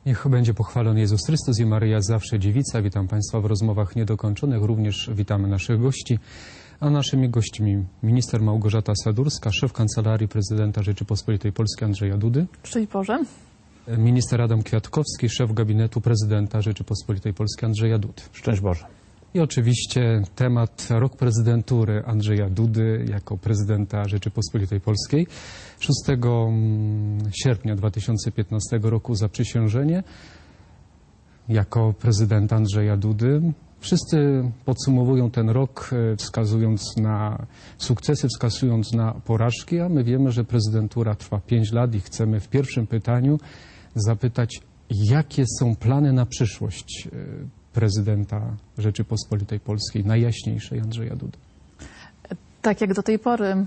Niech będzie pochwalony Jezus Chrystus i Maryja zawsze dziewica. Witam Państwa w rozmowach niedokończonych. Również witamy naszych gości. A naszymi gośćmi minister Małgorzata Sadurska, szef Kancelarii Prezydenta Rzeczypospolitej Polskiej Andrzeja Dudy. Szczęść Boże. Minister Adam Kwiatkowski, szef gabinetu Prezydenta Rzeczypospolitej Polskiej Andrzeja Dudy. Szczęść Boże. I oczywiście temat rok prezydentury Andrzeja Dudy jako prezydenta Rzeczypospolitej Polskiej. 6 sierpnia 2015 roku zaprzysiężenie jako prezydenta Andrzeja Dudy. Wszyscy podsumowują ten rok, wskazując na sukcesy, wskazując na porażki, a my wiemy, że prezydentura trwa 5 lat i chcemy w pierwszym pytaniu zapytać, jakie są plany na przyszłość prezydenta Rzeczypospolitej Polskiej, najjaśniejszej Andrzeja Dudy. Tak jak do tej pory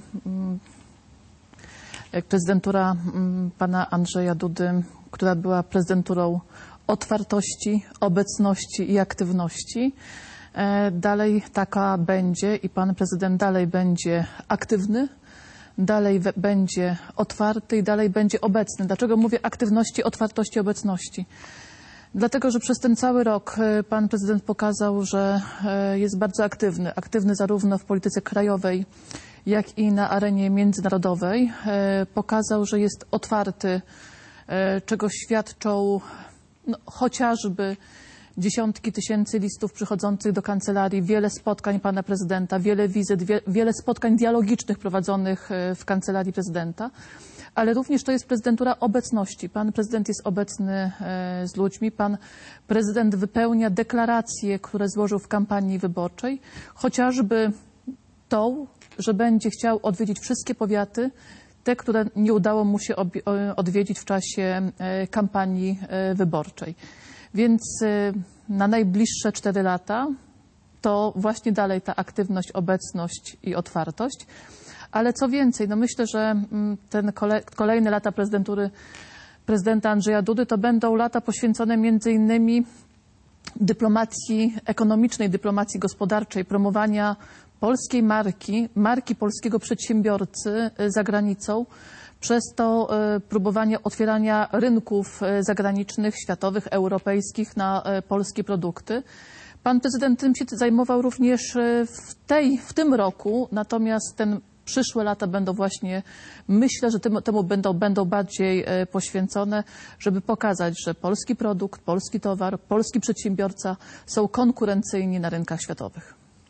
prezydentura pana Andrzeja Dudy, która była prezydenturą otwartości, obecności i aktywności, dalej taka będzie i pan prezydent dalej będzie aktywny, dalej będzie otwarty i dalej będzie obecny. Dlaczego mówię aktywności, otwartości, obecności? Dlatego, że przez ten cały rok pan prezydent pokazał, że jest bardzo aktywny. Aktywny zarówno w polityce krajowej, jak i na arenie międzynarodowej. Pokazał, że jest otwarty, czego świadczą chociażby dziesiątki tysięcy listów przychodzących do kancelarii, wiele spotkań pana prezydenta, wiele wizyt, wiele spotkań dialogicznych prowadzonych w kancelarii prezydenta. Ale również to jest prezydentura obecności. Pan prezydent jest obecny z ludźmi. Pan prezydent wypełnia deklaracje, które złożył w kampanii wyborczej. Chociażby tą, że będzie chciał odwiedzić wszystkie powiaty, te, które nie udało mu się odwiedzić w czasie kampanii wyborczej. Więc na najbliższe 4 lata to właśnie dalej ta aktywność, obecność i otwartość. Ale co więcej, myślę, że ten kolejne lata prezydentury prezydenta Andrzeja Dudy to będą lata poświęcone między innymi dyplomacji ekonomicznej, dyplomacji gospodarczej, promowania polskiej marki polskiego przedsiębiorcy za granicą, przez to próbowanie otwierania rynków zagranicznych, światowych, europejskich na polskie produkty. Pan prezydent tym się zajmował również w tym roku, natomiast przyszłe lata będą właśnie, myślę, że temu będą bardziej poświęcone, żeby pokazać, że polski produkt, polski towar, polski przedsiębiorca są konkurencyjni na rynkach światowych.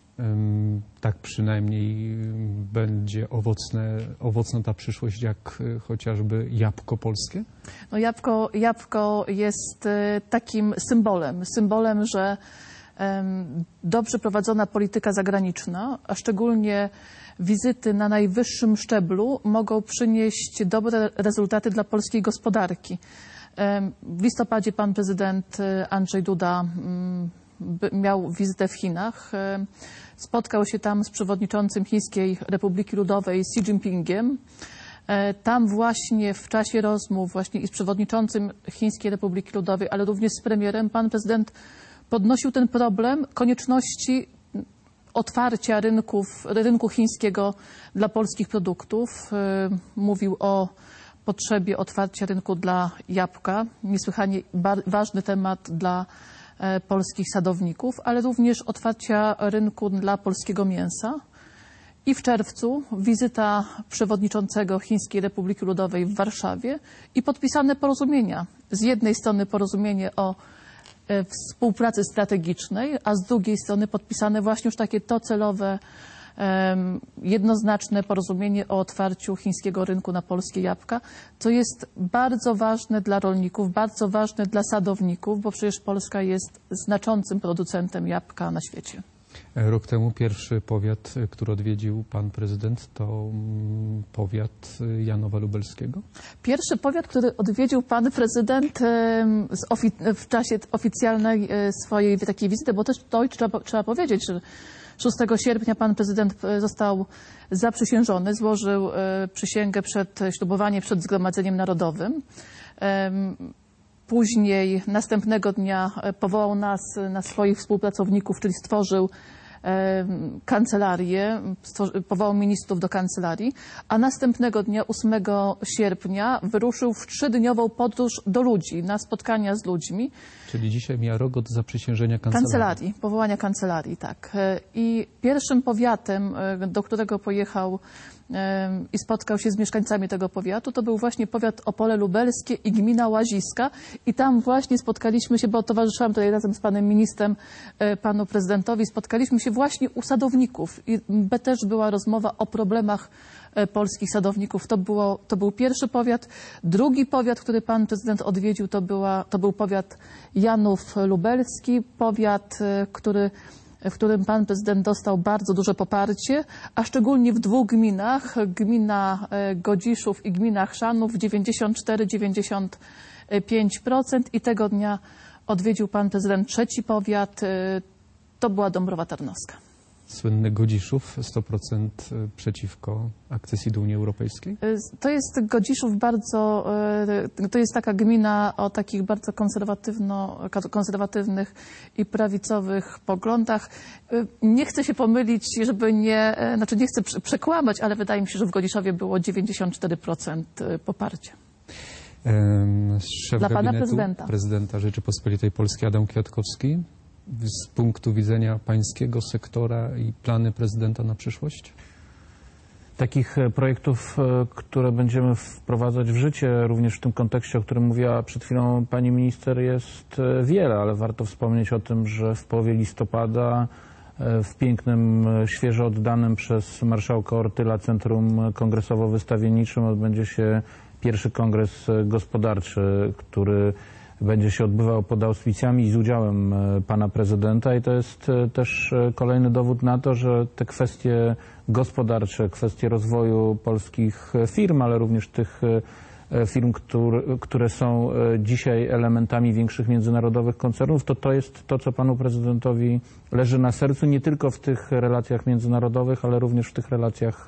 Tak przynajmniej będzie owocna ta przyszłość, jak chociażby jabłko polskie? Jabłko jest takim symbolem, że dobrze prowadzona polityka zagraniczna, a szczególnie wizyty na najwyższym szczeblu mogą przynieść dobre rezultaty dla polskiej gospodarki. W listopadzie pan prezydent Andrzej Duda miał wizytę w Chinach. Spotkał się tam z przewodniczącym Chińskiej Republiki Ludowej Xi Jinpingiem. Tam właśnie w czasie rozmów właśnie i z przewodniczącym Chińskiej Republiki Ludowej, ale również z premierem, pan prezydent podnosił ten problem konieczności otwarcia rynku chińskiego dla polskich produktów. Mówił o potrzebie otwarcia rynku dla jabłka, niesłychanie ważny temat dla polskich sadowników, ale również otwarcia rynku dla polskiego mięsa. I w czerwcu wizyta przewodniczącego Chińskiej Republiki Ludowej w Warszawie i podpisane porozumienia. Z jednej strony porozumienie o współpracy strategicznej, a z drugiej strony podpisane właśnie już takie docelowe, jednoznaczne porozumienie o otwarciu chińskiego rynku na polskie jabłka, co jest bardzo ważne dla rolników, bardzo ważne dla sadowników, bo przecież Polska jest znaczącym producentem jabłka na świecie. Rok temu pierwszy powiat, który odwiedził pan prezydent, to powiat Janowa Lubelskiego? Pierwszy powiat, który odwiedził pan prezydent w czasie oficjalnej swojej takiej wizyty, bo też to trzeba powiedzieć, że 6 sierpnia pan prezydent został zaprzysiężony, złożył przysięgę ślubowanie przed Zgromadzeniem Narodowym. Później, następnego dnia powołał nas na swoich współpracowników, czyli stworzył kancelarię, powołał ministrów do kancelarii, a następnego dnia, 8 sierpnia, wyruszył w 3-dniową podróż do ludzi, na spotkania z ludźmi. Czyli dzisiaj mija rok od zaprzysiężenia Kancelarii, powołania kancelarii, tak. I pierwszym powiatem, do którego pojechał i spotkał się z mieszkańcami tego powiatu, to był właśnie powiat Opole Lubelskie i gmina Łaziska. I tam właśnie spotkaliśmy się, bo towarzyszyłam tutaj razem z panem ministrem, panu prezydentowi, spotkaliśmy się właśnie u sadowników. I też była rozmowa o problemach polskich sadowników. To był pierwszy powiat. Drugi powiat, który pan prezydent odwiedził, to był powiat Janów Lubelski, powiat, w którym pan prezydent dostał bardzo duże poparcie, a szczególnie w 2 gminach, gmina Godziszów i gmina Chrzanów, 94-95%. I tego dnia odwiedził pan prezydent 3. powiat, to była Dąbrowa Tarnowska. Słynny Godziszów, 100% przeciwko akcesji do Unii Europejskiej? To jest Godziszów to jest taka gmina o takich bardzo konserwatywnych i prawicowych poglądach. Nie chcę się pomylić, nie chcę przekłamać, ale wydaje mi się, że w Godziszowie było 94% poparcia. Szef dla pana gabinetu prezydenta Rzeczypospolitej Polskiej Adam Kwiatkowski, z punktu widzenia pańskiego sektora i plany prezydenta na przyszłość? Takich projektów, które będziemy wprowadzać w życie, również w tym kontekście, o którym mówiła przed chwilą pani minister, jest wiele, ale warto wspomnieć o tym, że w połowie listopada w pięknym, świeżo oddanym przez marszałka Ortyla Centrum Kongresowo-Wystawienniczym odbędzie się pierwszy kongres gospodarczy, który będzie się odbywał pod auspicjami i z udziałem pana prezydenta, i to jest też kolejny dowód na to, że te kwestie gospodarcze, kwestie rozwoju polskich firm, ale również tych firm, które są dzisiaj elementami większych międzynarodowych koncernów, to jest to, co panu prezydentowi leży na sercu, nie tylko w tych relacjach międzynarodowych, ale również w tych relacjach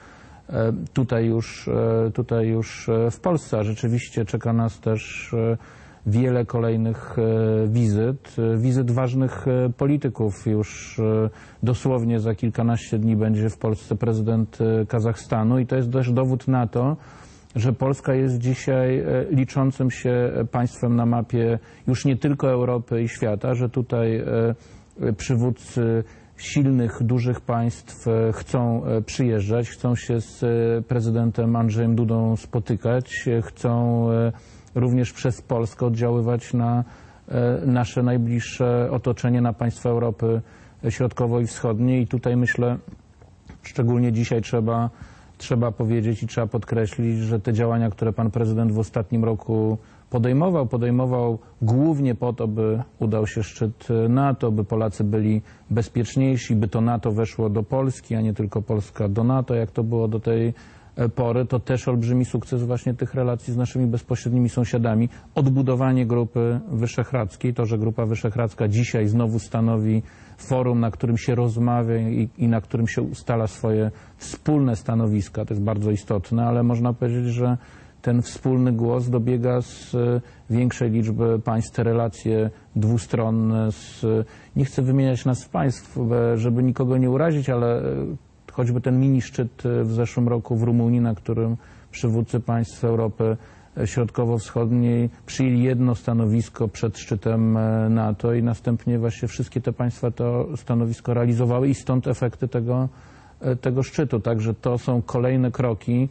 tutaj już w Polsce. A rzeczywiście czeka nas też wiele kolejnych wizyt ważnych polityków. Już dosłownie za kilkanaście dni będzie w Polsce prezydent Kazachstanu i to jest też dowód na to, że Polska jest dzisiaj liczącym się państwem na mapie już nie tylko Europy i świata, że tutaj przywódcy silnych, dużych państw chcą przyjeżdżać, chcą się z prezydentem Andrzejem Dudą spotykać, chcą również przez Polskę oddziaływać na nasze najbliższe otoczenie, na państwa Europy Środkowo- i Wschodniej. I tutaj myślę, szczególnie dzisiaj trzeba powiedzieć i trzeba podkreślić, że te działania, które pan prezydent w ostatnim roku podejmował głównie po to, by udał się szczyt NATO, by Polacy byli bezpieczniejsi, by to NATO weszło do Polski, a nie tylko Polska do NATO, jak to było do tej pory. To też olbrzymi sukces właśnie tych relacji z naszymi bezpośrednimi sąsiadami. Odbudowanie Grupy Wyszehradzkiej, to, że Grupa Wyszehradzka dzisiaj znowu stanowi forum, na którym się rozmawia i na którym się ustala swoje wspólne stanowiska, to jest bardzo istotne, ale można powiedzieć, że ten wspólny głos dobiega z większej liczby państw, te relacje dwustronne. Nie chcę wymieniać nazw państw, żeby nikogo nie urazić, ale choćby ten mini szczyt w zeszłym roku w Rumunii, na którym przywódcy państw Europy Środkowo-Wschodniej przyjęli jedno stanowisko przed szczytem NATO i następnie właśnie wszystkie te państwa to stanowisko realizowały i stąd efekty tego szczytu. Także to są kolejne kroki,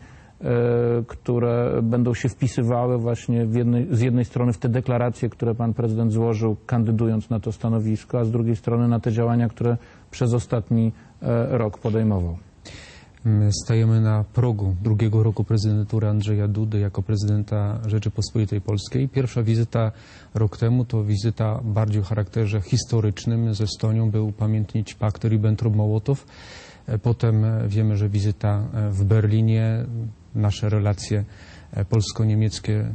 które będą się wpisywały właśnie z jednej strony w te deklaracje, które pan prezydent złożył, kandydując na to stanowisko, a z drugiej strony na te działania, które przez ostatni rok podejmował. My stajemy na progu drugiego roku prezydentury Andrzeja Dudy jako prezydenta Rzeczypospolitej Polskiej. Pierwsza wizyta rok temu to wizyta bardziej o charakterze historycznym z Estonią, by upamiętnić pakt Ribbentrop-Mołotow. Potem wiemy, że wizyta w Berlinie, nasze relacje polsko-niemieckie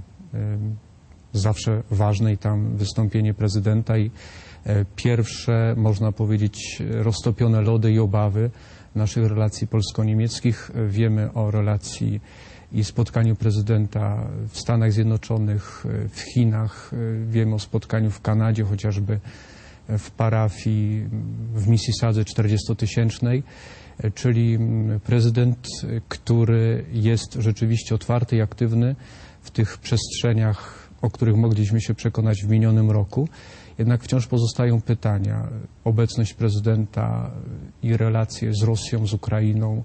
zawsze ważne i tam wystąpienie prezydenta i pierwsze, można powiedzieć, roztopione lody i obawy naszych relacji polsko-niemieckich. Wiemy o relacji i spotkaniu prezydenta w Stanach Zjednoczonych, w Chinach, wiemy o spotkaniu w Kanadzie, chociażby w parafii w Mississadze 40-tysięcznej, czyli prezydent, który jest rzeczywiście otwarty i aktywny w tych przestrzeniach, o których mogliśmy się przekonać w minionym roku. Jednak wciąż pozostają pytania. Obecność prezydenta i relacje z Rosją, z Ukrainą.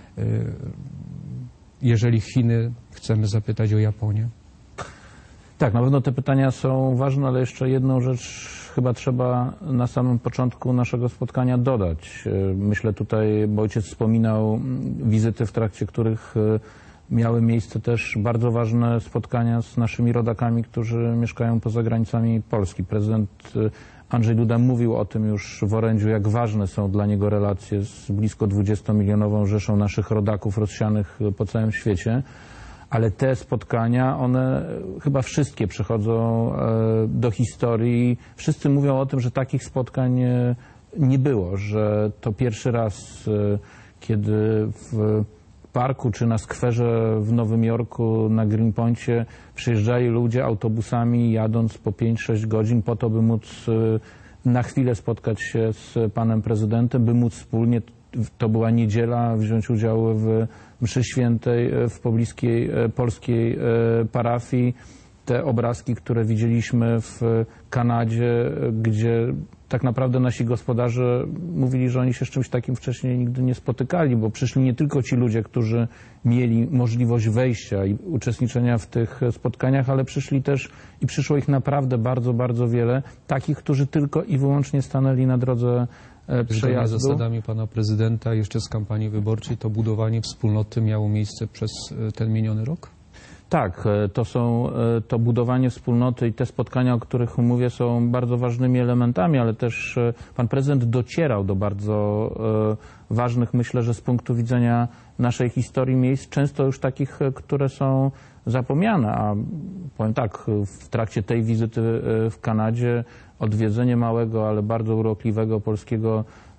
Jeżeli Chiny, chcemy zapytać o Japonię. Tak, na pewno te pytania są ważne, ale jeszcze jedną rzecz chyba trzeba na samym początku naszego spotkania dodać. Myślę tutaj, bo ojciec wspominał wizyty, w trakcie których miały miejsce też bardzo ważne spotkania z naszymi rodakami, którzy mieszkają poza granicami Polski. Prezydent Andrzej Duda mówił o tym już w orędziu, jak ważne są dla niego relacje z blisko 20-milionową rzeszą naszych rodaków rozsianych po całym świecie. Ale te spotkania, one chyba wszystkie przechodzą do historii. Wszyscy mówią o tym, że takich spotkań nie było, że to pierwszy raz, kiedy w parku czy na skwerze w Nowym Jorku na Greenpointie przyjeżdżali ludzie autobusami, jadąc po 5-6 godzin po to, by móc na chwilę spotkać się z panem prezydentem, by móc wspólnie, to była niedziela, wziąć udział w mszy świętej w pobliskiej polskiej parafii. Te obrazki, które widzieliśmy w Kanadzie, gdzie tak naprawdę nasi gospodarze mówili, że oni się z czymś takim wcześniej nigdy nie spotykali, bo przyszli nie tylko ci ludzie, którzy mieli możliwość wejścia i uczestniczenia w tych spotkaniach, ale przyszli też i przyszło ich naprawdę bardzo, bardzo wiele, takich, którzy tylko i wyłącznie stanęli na drodze przejazdu. Zasadami pana prezydenta jeszcze z kampanii wyborczej to budowanie wspólnoty miało miejsce przez ten miniony rok? Tak, to budowanie wspólnoty i te spotkania, o których mówię, są bardzo ważnymi elementami, ale też pan prezydent docierał do bardzo ważnych, myślę, że z punktu widzenia naszej historii miejsc, często już takich, które są zapomniane, a powiem tak, w trakcie tej wizyty w Kanadzie odwiedzenie małego, ale bardzo urokliwego polskiego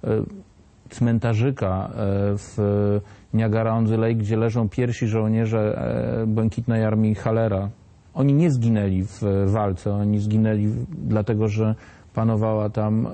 cmentarzyka w Niagara-on-the-Lake, gdzie leżą pierwsi żołnierze Błękitnej Armii Hallera. Oni nie zginęli w walce, oni zginęli dlatego, że panowała tam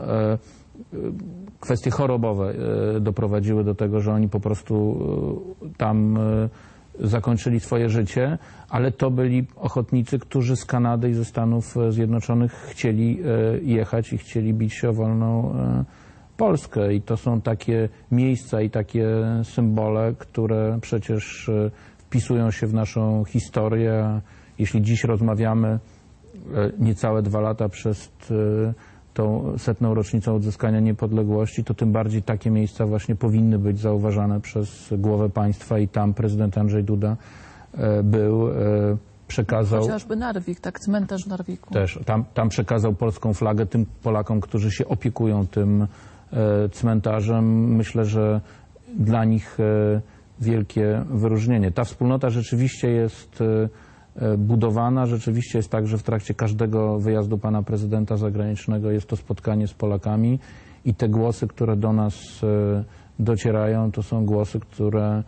kwestie chorobowe, doprowadziły do tego, że oni po prostu tam zakończyli swoje życie, ale to byli ochotnicy, którzy z Kanady i ze Stanów Zjednoczonych chcieli jechać i chcieli bić się o wolną Polskę. I to są takie miejsca i takie symbole, które przecież wpisują się w naszą historię. Jeśli dziś rozmawiamy niecałe 2 lata przed tą 100. rocznicą odzyskania niepodległości, to tym bardziej takie miejsca właśnie powinny być zauważane przez głowę państwa i tam prezydent Andrzej Duda był, przekazał... Chociażby Narwik, tak, cmentarz w Narwiku. Też, tam przekazał polską flagę tym Polakom, którzy się opiekują tym cmentarzem. Myślę, że dla nich wielkie wyróżnienie. Ta wspólnota rzeczywiście jest budowana. Rzeczywiście jest tak, że w trakcie każdego wyjazdu pana prezydenta zagranicznego jest to spotkanie z Polakami i te głosy, które do nas docierają, to są głosy, które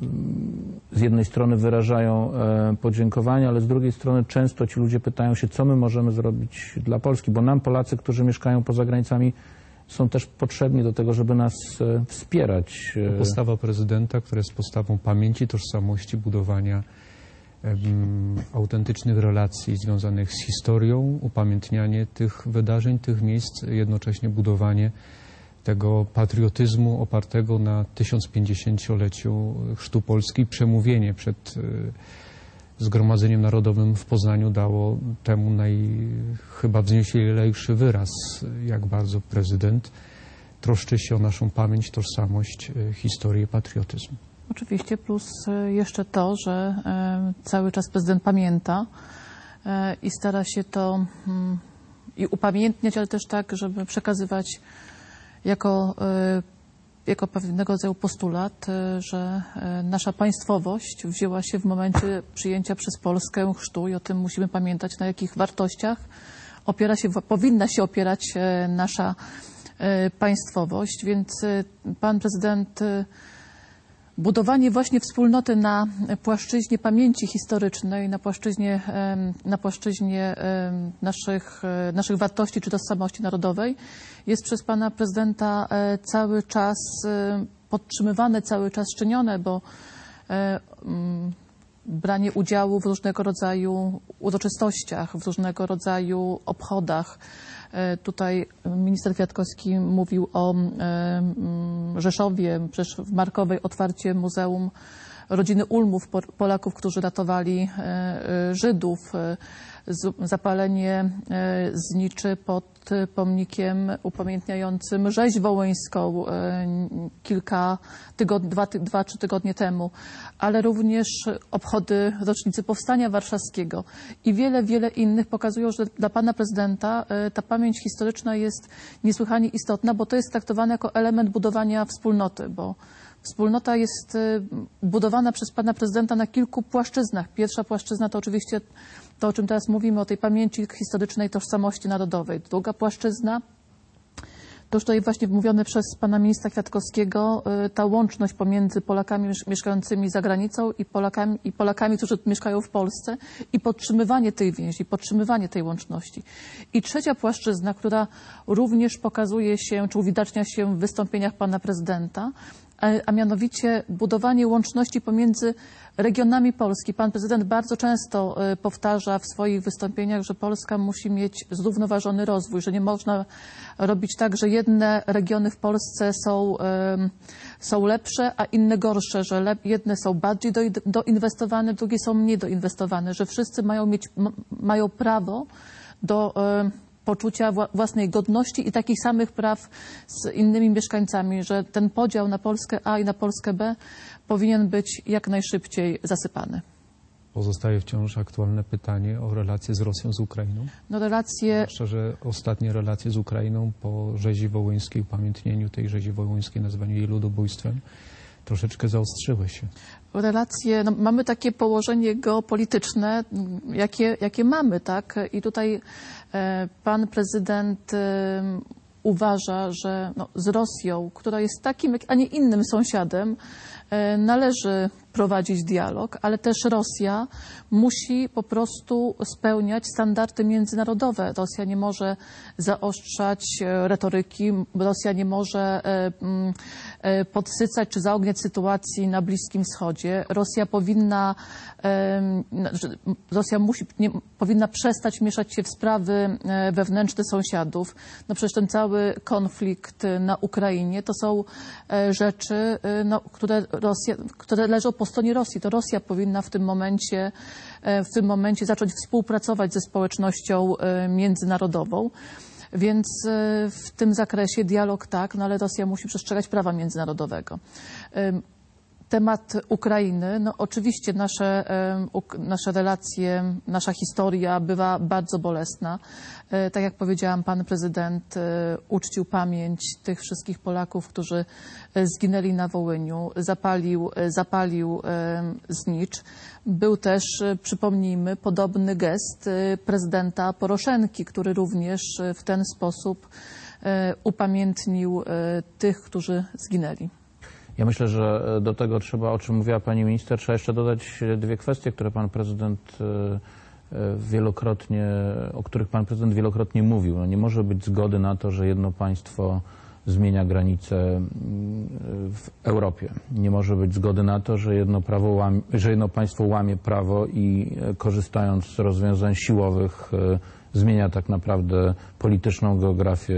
z jednej strony wyrażają podziękowania, ale z drugiej strony często ci ludzie pytają się, co my możemy zrobić dla Polski, bo nam Polacy, którzy mieszkają poza granicami, są też potrzebni do tego, żeby nas wspierać. Postawa prezydenta, która jest postawą pamięci, tożsamości, budowania autentycznych relacji związanych z historią, upamiętnianie tych wydarzeń, tych miejsc, jednocześnie budowanie tego patriotyzmu opartego na 1050-leciu chrztu Polski. Przemówienie przed Zgromadzeniem Narodowym w Poznaniu dało temu chyba wznieślejszy wyraz, jak bardzo prezydent troszczy się o naszą pamięć, tożsamość, historię i patriotyzm. Oczywiście, plus jeszcze to, że cały czas prezydent pamięta i stara się to i upamiętniać, ale też tak, żeby przekazywać jako pewnego rodzaju postulat, że nasza państwowość wzięła się w momencie przyjęcia przez Polskę chrztu i o tym musimy pamiętać, na jakich wartościach powinna się opierać nasza państwowość. Więc pan prezydent budowanie właśnie wspólnoty na płaszczyźnie pamięci historycznej, na płaszczyźnie naszych wartości czy tożsamości narodowej jest przez pana prezydenta cały czas podtrzymywane, cały czas czynione, bo branie udziału w różnego rodzaju uroczystościach, w różnego rodzaju obchodach. Tutaj minister Kwiatkowski mówił o Rzeszowie, przecież w Markowej otwarcie Muzeum Rodziny Ulmów, Polaków, którzy ratowali Żydów, zapalenie zniczy pod pomnikiem upamiętniającym rzeź wołyńską dwa, 3 tygodnie temu, ale również obchody rocznicy Powstania Warszawskiego i wiele innych pokazują, że dla pana prezydenta ta pamięć historyczna jest niesłychanie istotna, bo to jest traktowane jako element budowania wspólnoty, bo wspólnota jest budowana przez pana prezydenta na kilku płaszczyznach. Pierwsza płaszczyzna to oczywiście to, o czym teraz mówimy, o tej pamięci historycznej tożsamości narodowej. Druga płaszczyzna to już tutaj właśnie mówione przez pana ministra Kwiatkowskiego, ta łączność pomiędzy Polakami mieszkającymi za granicą i Polakami, którzy mieszkają w Polsce i podtrzymywanie tej więzi, podtrzymywanie tej łączności. I trzecia płaszczyzna, która również pokazuje się, czy uwidacznia się w wystąpieniach pana prezydenta, a mianowicie budowanie łączności pomiędzy regionami Polski. Pan prezydent bardzo często powtarza w swoich wystąpieniach, że Polska musi mieć zrównoważony rozwój, że nie można robić tak, że jedne regiony w Polsce są lepsze, a inne gorsze, że jedne są bardziej doinwestowane, drugie są mniej doinwestowane, że wszyscy mają prawo do poczucia własnej godności i takich samych praw z innymi mieszkańcami, że ten podział na Polskę A i na Polskę B powinien być jak najszybciej zasypany. Pozostaje wciąż aktualne pytanie o relacje z Rosją, z Ukrainą. No relacje... Zwłaszcza, że ostatnie relacje z Ukrainą po rzezi wołyńskiej, upamiętnieniu tej rzezi wołyńskiej, nazwaniu jej ludobójstwem, troszeczkę zaostrzyły się. Relacje, no, mamy takie położenie geopolityczne, jakie mamy, tak? I tutaj pan prezydent uważa, że no, z Rosją, która jest takim, a nie innym sąsiadem, należy prowadzić dialog, ale też Rosja musi po prostu spełniać standardy międzynarodowe. Rosja nie może zaostrzać retoryki, Rosja nie może podsycać czy zaogniać sytuacji na Bliskim Wschodzie. Powinna przestać mieszać się w sprawy wewnętrzne sąsiadów. No przecież ten cały konflikt na Ukrainie to są rzeczy, no, które leżą po stronie Rosji. To Rosja powinna w tym momencie zacząć współpracować ze społecznością międzynarodową. Więc w tym zakresie dialog tak, no ale Rosja musi przestrzegać prawa międzynarodowego. Temat Ukrainy, no oczywiście nasze relacje, nasza historia bywa bardzo bolesna. Tak jak powiedziałam, pan prezydent uczcił pamięć tych wszystkich Polaków, którzy zginęli na Wołyniu, zapalił znicz. Był też, przypomnijmy, podobny gest prezydenta Poroszenki, który również w ten sposób upamiętnił tych, którzy zginęli. Ja myślę, że do tego trzeba, o czym mówiła pani minister, trzeba jeszcze dodać dwie kwestie, które pan prezydent o których pan prezydent wielokrotnie mówił. No nie może być zgody na to, że jedno państwo zmienia granice w Europie. Nie może być zgody na to, że jedno państwo łamie prawo i korzystając z rozwiązań siłowych zmienia tak naprawdę polityczną geografię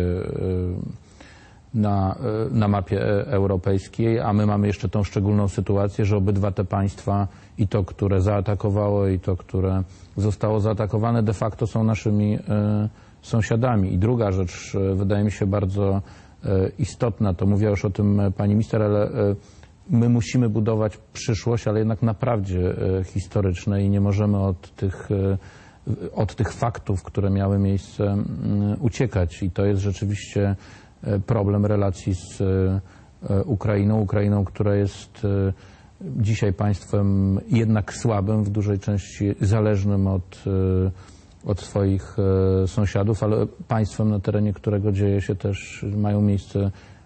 na mapie europejskiej, a my mamy jeszcze tą szczególną sytuację, że obydwa te państwa, i to, które zaatakowało, i to, które zostało zaatakowane, de facto są naszymi sąsiadami. I druga rzecz, wydaje mi się bardzo istotna, to mówiła już o tym pani minister, ale my musimy budować przyszłość, ale jednak na prawdzie historycznej i nie możemy od tych faktów, które miały miejsce, uciekać. I to jest rzeczywiście problem relacji z Ukrainą, która jest dzisiaj państwem jednak słabym, w dużej części zależnym od swoich sąsiadów, ale państwem, na terenie którego mają miejsce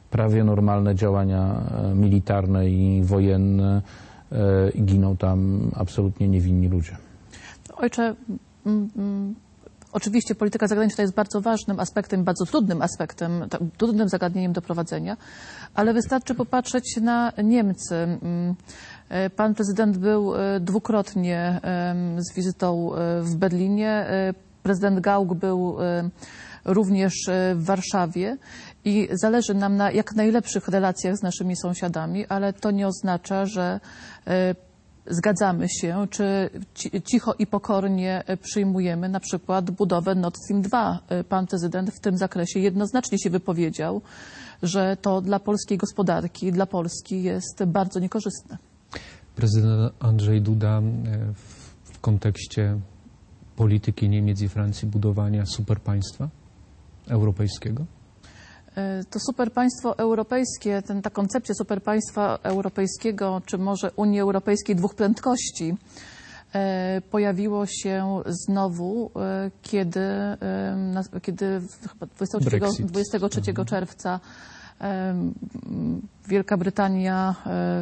prawie normalne działania militarne i wojenne i giną tam absolutnie niewinni ludzie. Ojcze, oczywiście polityka zagraniczna jest bardzo ważnym aspektem, bardzo trudnym aspektem, trudnym zagadnieniem do prowadzenia, ale wystarczy popatrzeć na Niemcy. Pan prezydent był dwukrotnie z wizytą w Berlinie. Prezydent Gauck był również w Warszawie i zależy nam na jak najlepszych relacjach z naszymi sąsiadami, ale to nie oznacza, że zgadzamy się, czy cicho i pokornie przyjmujemy na przykład budowę Nord Stream 2. Pan prezydent w tym zakresie jednoznacznie się wypowiedział, że to dla polskiej gospodarki, dla Polski jest bardzo niekorzystne. Prezydent Andrzej Duda w kontekście polityki Niemiec i Francji budowania superpaństwa europejskiego? To superpaństwo europejskie, ta koncepcja superpaństwa europejskiego, czy może Unii Europejskiej dwóch prędkości, pojawiło się znowu, kiedy chyba 23 czerwca Wielka Brytania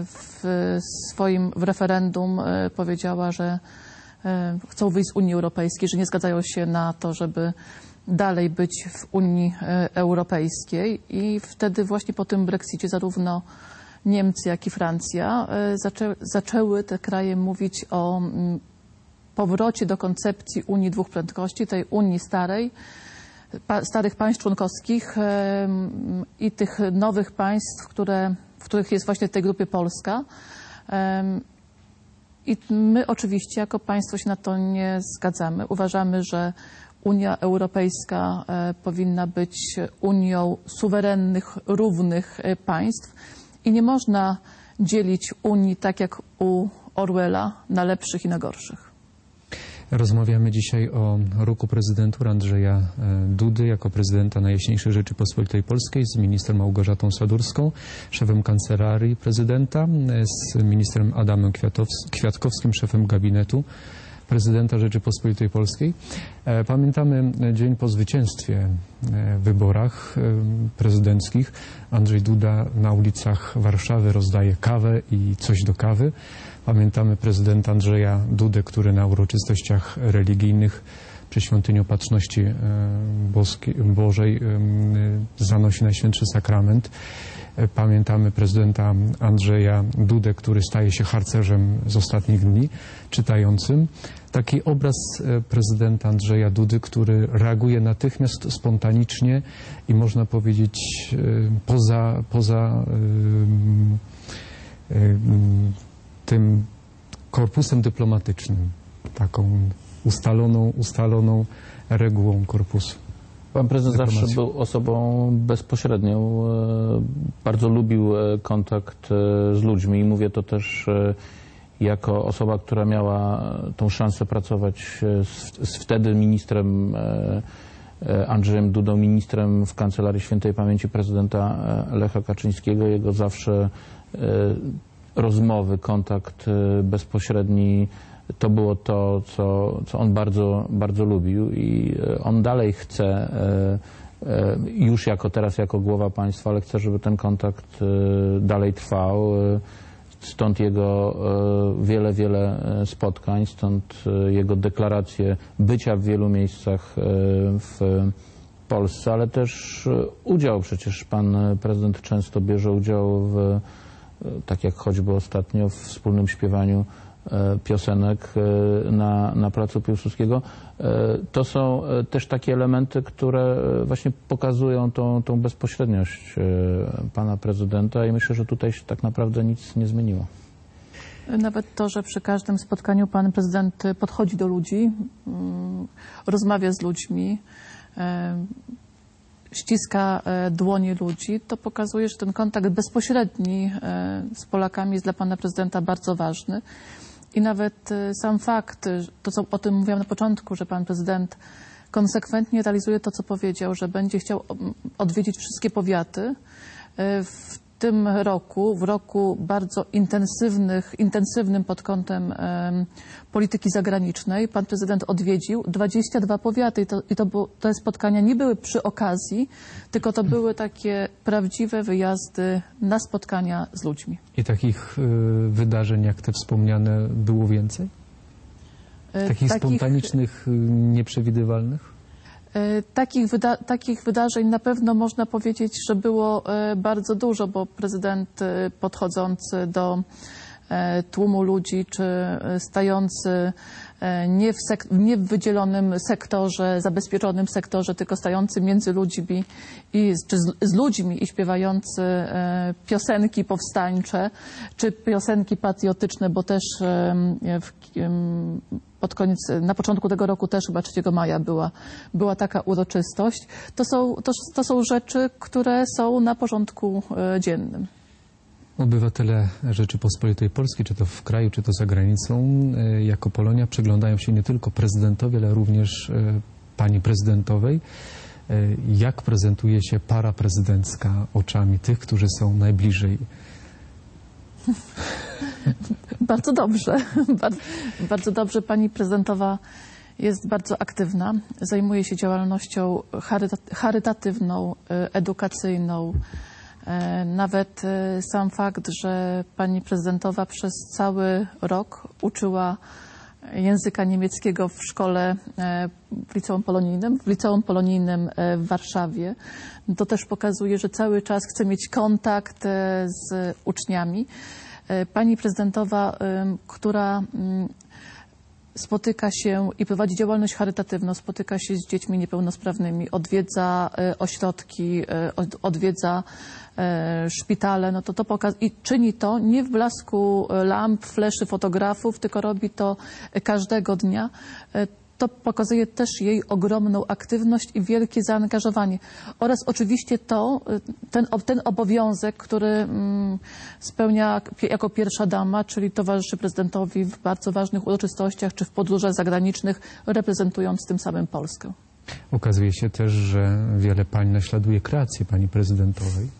w referendum powiedziała, że chcą wyjść z Unii Europejskiej, że nie zgadzają się na to, żeby dalej być w Unii Europejskiej i wtedy właśnie po tym Brexicie zarówno Niemcy, jak i Francja zaczęły te kraje mówić o powrocie do koncepcji Unii dwóch prędkości, tej Unii starych państw członkowskich i tych nowych państw, w których jest właśnie w tej grupie Polska. I my oczywiście jako państwo się na to nie zgadzamy. Uważamy, że Unia Europejska powinna być Unią suwerennych, równych państw i nie można dzielić Unii tak jak u Orwella na lepszych i na gorszych. Rozmawiamy dzisiaj o roku prezydentury Andrzeja Dudy jako prezydenta Najjaśniejszej Rzeczypospolitej Polskiej z ministrem Małgorzatą Sadurską, szefem kancelarii prezydenta, z ministrem Adamem Kwiatkowskim, szefem gabinetu prezydenta Rzeczypospolitej Polskiej. Pamiętamy dzień po zwycięstwie w wyborach prezydenckich. Andrzej Duda na ulicach Warszawy rozdaje kawę i coś do kawy. Pamiętamy prezydenta Andrzeja Dudę, który na uroczystościach religijnych przy Świątyni Opatrzności Bożej zanosi Najświętszy Sakrament. Pamiętamy prezydenta Andrzeja Dudę, który staje się harcerzem z ostatnich dni, czytającym. Taki obraz prezydenta Andrzeja Dudy, który reaguje natychmiast, spontanicznie i można powiedzieć poza tym korpusem dyplomatycznym, taką ustaloną regułą korpusu. Pan prezydent zawsze był osobą bezpośrednią, bardzo lubił kontakt z ludźmi i mówię to też jako osoba, która miała tą szansę pracować z wtedy ministrem Andrzejem Dudą, ministrem w Kancelarii Świętej Pamięci prezydenta Lecha Kaczyńskiego. Jego zawsze rozmowy, kontakt bezpośredni to było to, co on bardzo, bardzo lubił i on dalej chce, już teraz jako głowa państwa, ale chce, żeby ten kontakt dalej trwał. Stąd jego wiele spotkań, stąd jego deklaracje bycia w wielu miejscach w Polsce, ale też udział. Przecież pan prezydent często bierze udział tak jak choćby ostatnio, w wspólnym śpiewaniu piosenek na Placu Piłsudskiego. To są też takie elementy, które właśnie pokazują tą bezpośredniość pana prezydenta i myślę, że tutaj się tak naprawdę nic nie zmieniło. Nawet to, że przy każdym spotkaniu pan prezydent podchodzi do ludzi, rozmawia z ludźmi, ściska dłonie ludzi, to pokazuje, że ten kontakt bezpośredni z Polakami jest dla pana prezydenta bardzo ważny. I nawet sam fakt, to co o tym mówiłam na początku, że pan prezydent konsekwentnie realizuje to, co powiedział, że będzie chciał odwiedzić wszystkie powiaty. W tym roku, w roku bardzo intensywnym pod kątem polityki zagranicznej, pan prezydent odwiedził 22 powiaty i te spotkania nie były przy okazji, tylko to były takie prawdziwe wyjazdy na spotkania z ludźmi. I takich wydarzeń jak te wspomniane było więcej? Takich spontanicznych, nieprzewidywalnych? Takich wydarzeń na pewno można powiedzieć, że było bardzo dużo, bo prezydent podchodzący do tłumu ludzi, czy stający nie w wydzielonym sektorze, zabezpieczonym sektorze, tylko stający między ludźmi czy z ludźmi i śpiewający piosenki powstańcze, czy piosenki patriotyczne, bo też na początku tego roku też chyba 3 maja była taka uroczystość. To są rzeczy, które są na porządku dziennym. Obywatele Rzeczypospolitej Polskiej, czy to w kraju, czy to za granicą, jako Polonia przyglądają się nie tylko prezydentowi, ale również pani prezydentowej. Jak prezentuje się para prezydencka oczami tych, którzy są najbliżej? Bardzo dobrze. Bardzo dobrze. Pani prezydentowa jest bardzo aktywna. Zajmuje się działalnością charytatywną, edukacyjną. Nawet sam fakt, że pani prezydentowa przez cały rok uczyła języka niemieckiego w szkole w liceum polonijnym w Warszawie, to też pokazuje, że cały czas chce mieć kontakt z uczniami. Pani prezydentowa, która spotyka się i prowadzi działalność charytatywną, spotyka się z dziećmi niepełnosprawnymi, odwiedza ośrodki, odwiedza szpitale, no to i czyni to nie w blasku lamp, fleszy, fotografów, tylko robi to każdego dnia. To pokazuje też jej ogromną aktywność i wielkie zaangażowanie. Oraz oczywiście ten obowiązek, który spełnia jako pierwsza dama, czyli towarzyszy prezydentowi w bardzo ważnych uroczystościach czy w podróżach zagranicznych, reprezentując tym samym Polskę. Okazuje się też, że wiele pań naśladuje kreację pani prezydentowej.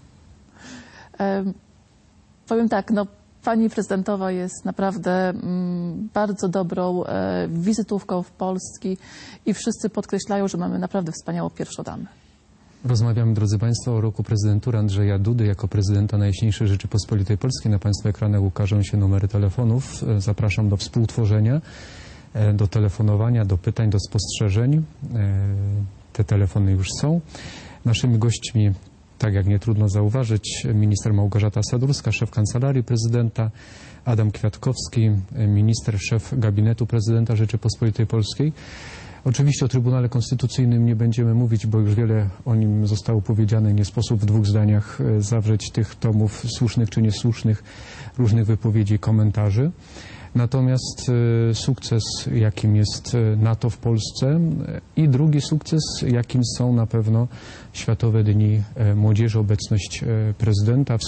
Powiem tak, pani prezydentowa jest naprawdę bardzo dobrą wizytówką w Polski i wszyscy podkreślają, że mamy naprawdę wspaniałą pierwszą damę. Rozmawiamy, drodzy Państwo, o roku prezydentury Andrzeja Dudy jako prezydenta Najjaśniejszej Rzeczypospolitej Polskiej. Na Państwa ekranach ukażą się numery telefonów. Zapraszam do współtworzenia, do telefonowania, do pytań, do spostrzeżeń. Te telefony już są. Naszymi gośćmi, tak jak nie trudno zauważyć, minister Małgorzata Sadurska, szef Kancelarii Prezydenta, Adam Kwiatkowski, minister, szef gabinetu prezydenta Rzeczypospolitej Polskiej. Oczywiście o Trybunale Konstytucyjnym nie będziemy mówić, bo już wiele o nim zostało powiedziane. Nie sposób w 2 zdaniach zawrzeć tych tomów słusznych czy niesłusznych, różnych wypowiedzi i komentarzy. Natomiast sukces, jakim jest NATO w Polsce, i drugi sukces, jakim są na pewno Światowe Dni Młodzieży, obecność prezydenta,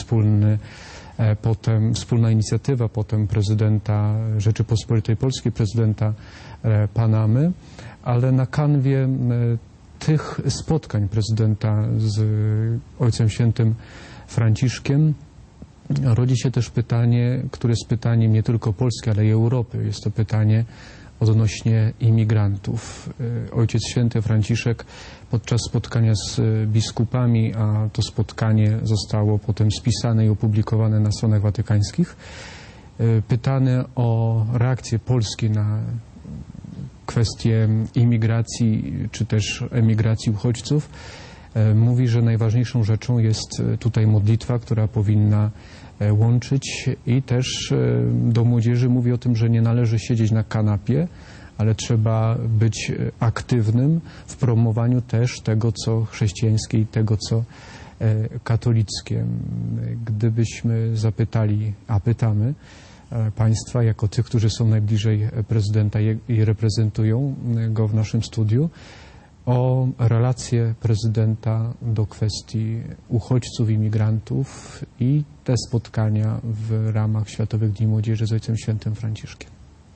wspólna inicjatywa potem prezydenta Rzeczypospolitej Polskiej, prezydenta Panamy, ale na kanwie tych spotkań prezydenta z Ojcem Świętym Franciszkiem rodzi się też pytanie, które jest pytaniem nie tylko Polski, ale i Europy. Jest to pytanie odnośnie imigrantów. Ojciec Święty Franciszek podczas spotkania z biskupami, a to spotkanie zostało potem spisane i opublikowane na stronach watykańskich, pytany o reakcję Polski na kwestię imigracji czy też emigracji uchodźców, mówi, że najważniejszą rzeczą jest tutaj modlitwa, która powinna łączyć, i też do młodzieży mówi o tym, że nie należy siedzieć na kanapie, ale trzeba być aktywnym w promowaniu też tego, co chrześcijańskie i tego, co katolickie. Gdybyśmy zapytali, a pytamy Państwa, jako tych, którzy są najbliżej prezydenta i reprezentują go w naszym studiu, o relację prezydenta do kwestii uchodźców, imigrantów i te spotkania w ramach Światowych Dni Młodzieży z Ojcem Świętym Franciszkiem.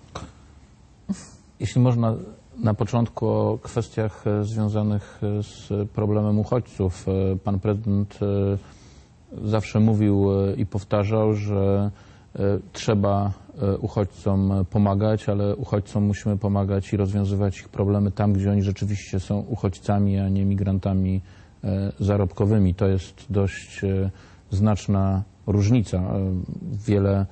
Jeśli można, na początku o kwestiach związanych z problemem uchodźców. Pan prezydent zawsze mówił i powtarzał, że trzeba uchodźcom pomagać, ale uchodźcom musimy pomagać i rozwiązywać ich problemy tam, gdzie oni rzeczywiście są uchodźcami, a nie migrantami zarobkowymi. To jest dość znaczna różnica. Wiele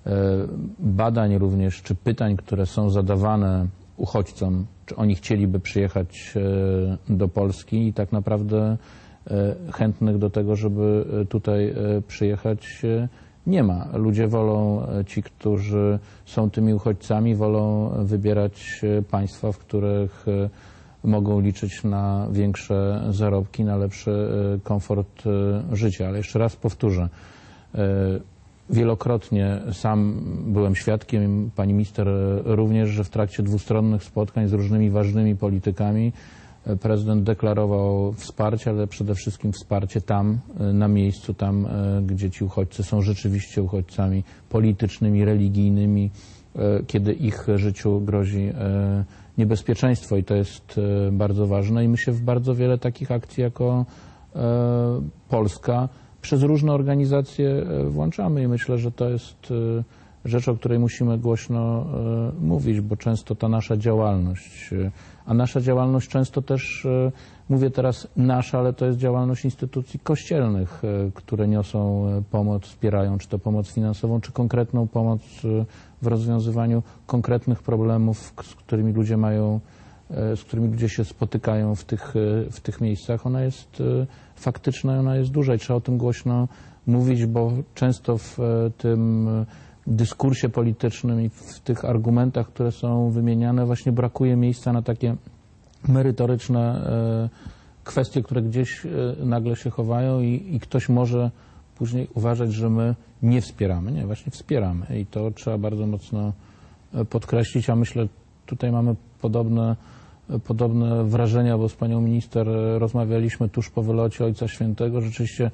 badań również, czy pytań, które są zadawane uchodźcom, czy oni chcieliby przyjechać do Polski i tak naprawdę chętnych do tego, żeby tutaj przyjechać, nie ma. Ludzie wolą, ci, którzy są tymi uchodźcami, wolą wybierać państwa, w których mogą liczyć na większe zarobki, na lepszy komfort życia. Ale jeszcze raz powtórzę, wielokrotnie sam byłem świadkiem, pani minister również, że w trakcie dwustronnych spotkań z różnymi ważnymi politykami prezydent deklarował wsparcie, ale przede wszystkim wsparcie tam, na miejscu, tam, gdzie ci uchodźcy są rzeczywiście uchodźcami politycznymi, religijnymi, kiedy ich życiu grozi niebezpieczeństwo i to jest bardzo ważne i my się w bardzo wiele takich akcji jako Polska przez różne organizacje włączamy i myślę, że to jest rzecz, o której musimy głośno mówić, bo często ta nasza działalność, a nasza działalność często też, mówię teraz nasza, ale to jest działalność instytucji kościelnych, które niosą pomoc, wspierają, czy to pomoc finansową, czy konkretną pomoc w rozwiązywaniu konkretnych problemów, z którymi ludzie się spotykają w tych miejscach. Ona jest faktyczna i ona jest duża i trzeba o tym głośno mówić, bo często w tym dyskursie politycznym i w tych argumentach, które są wymieniane, właśnie brakuje miejsca na takie merytoryczne kwestie, które gdzieś nagle się chowają i ktoś może później uważać, że my nie wspieramy. Nie, właśnie wspieramy i to trzeba bardzo mocno podkreślić, a myślę, tutaj mamy podobne wrażenia, bo z panią minister rozmawialiśmy tuż po wylocie Ojca Świętego. Rzeczywiście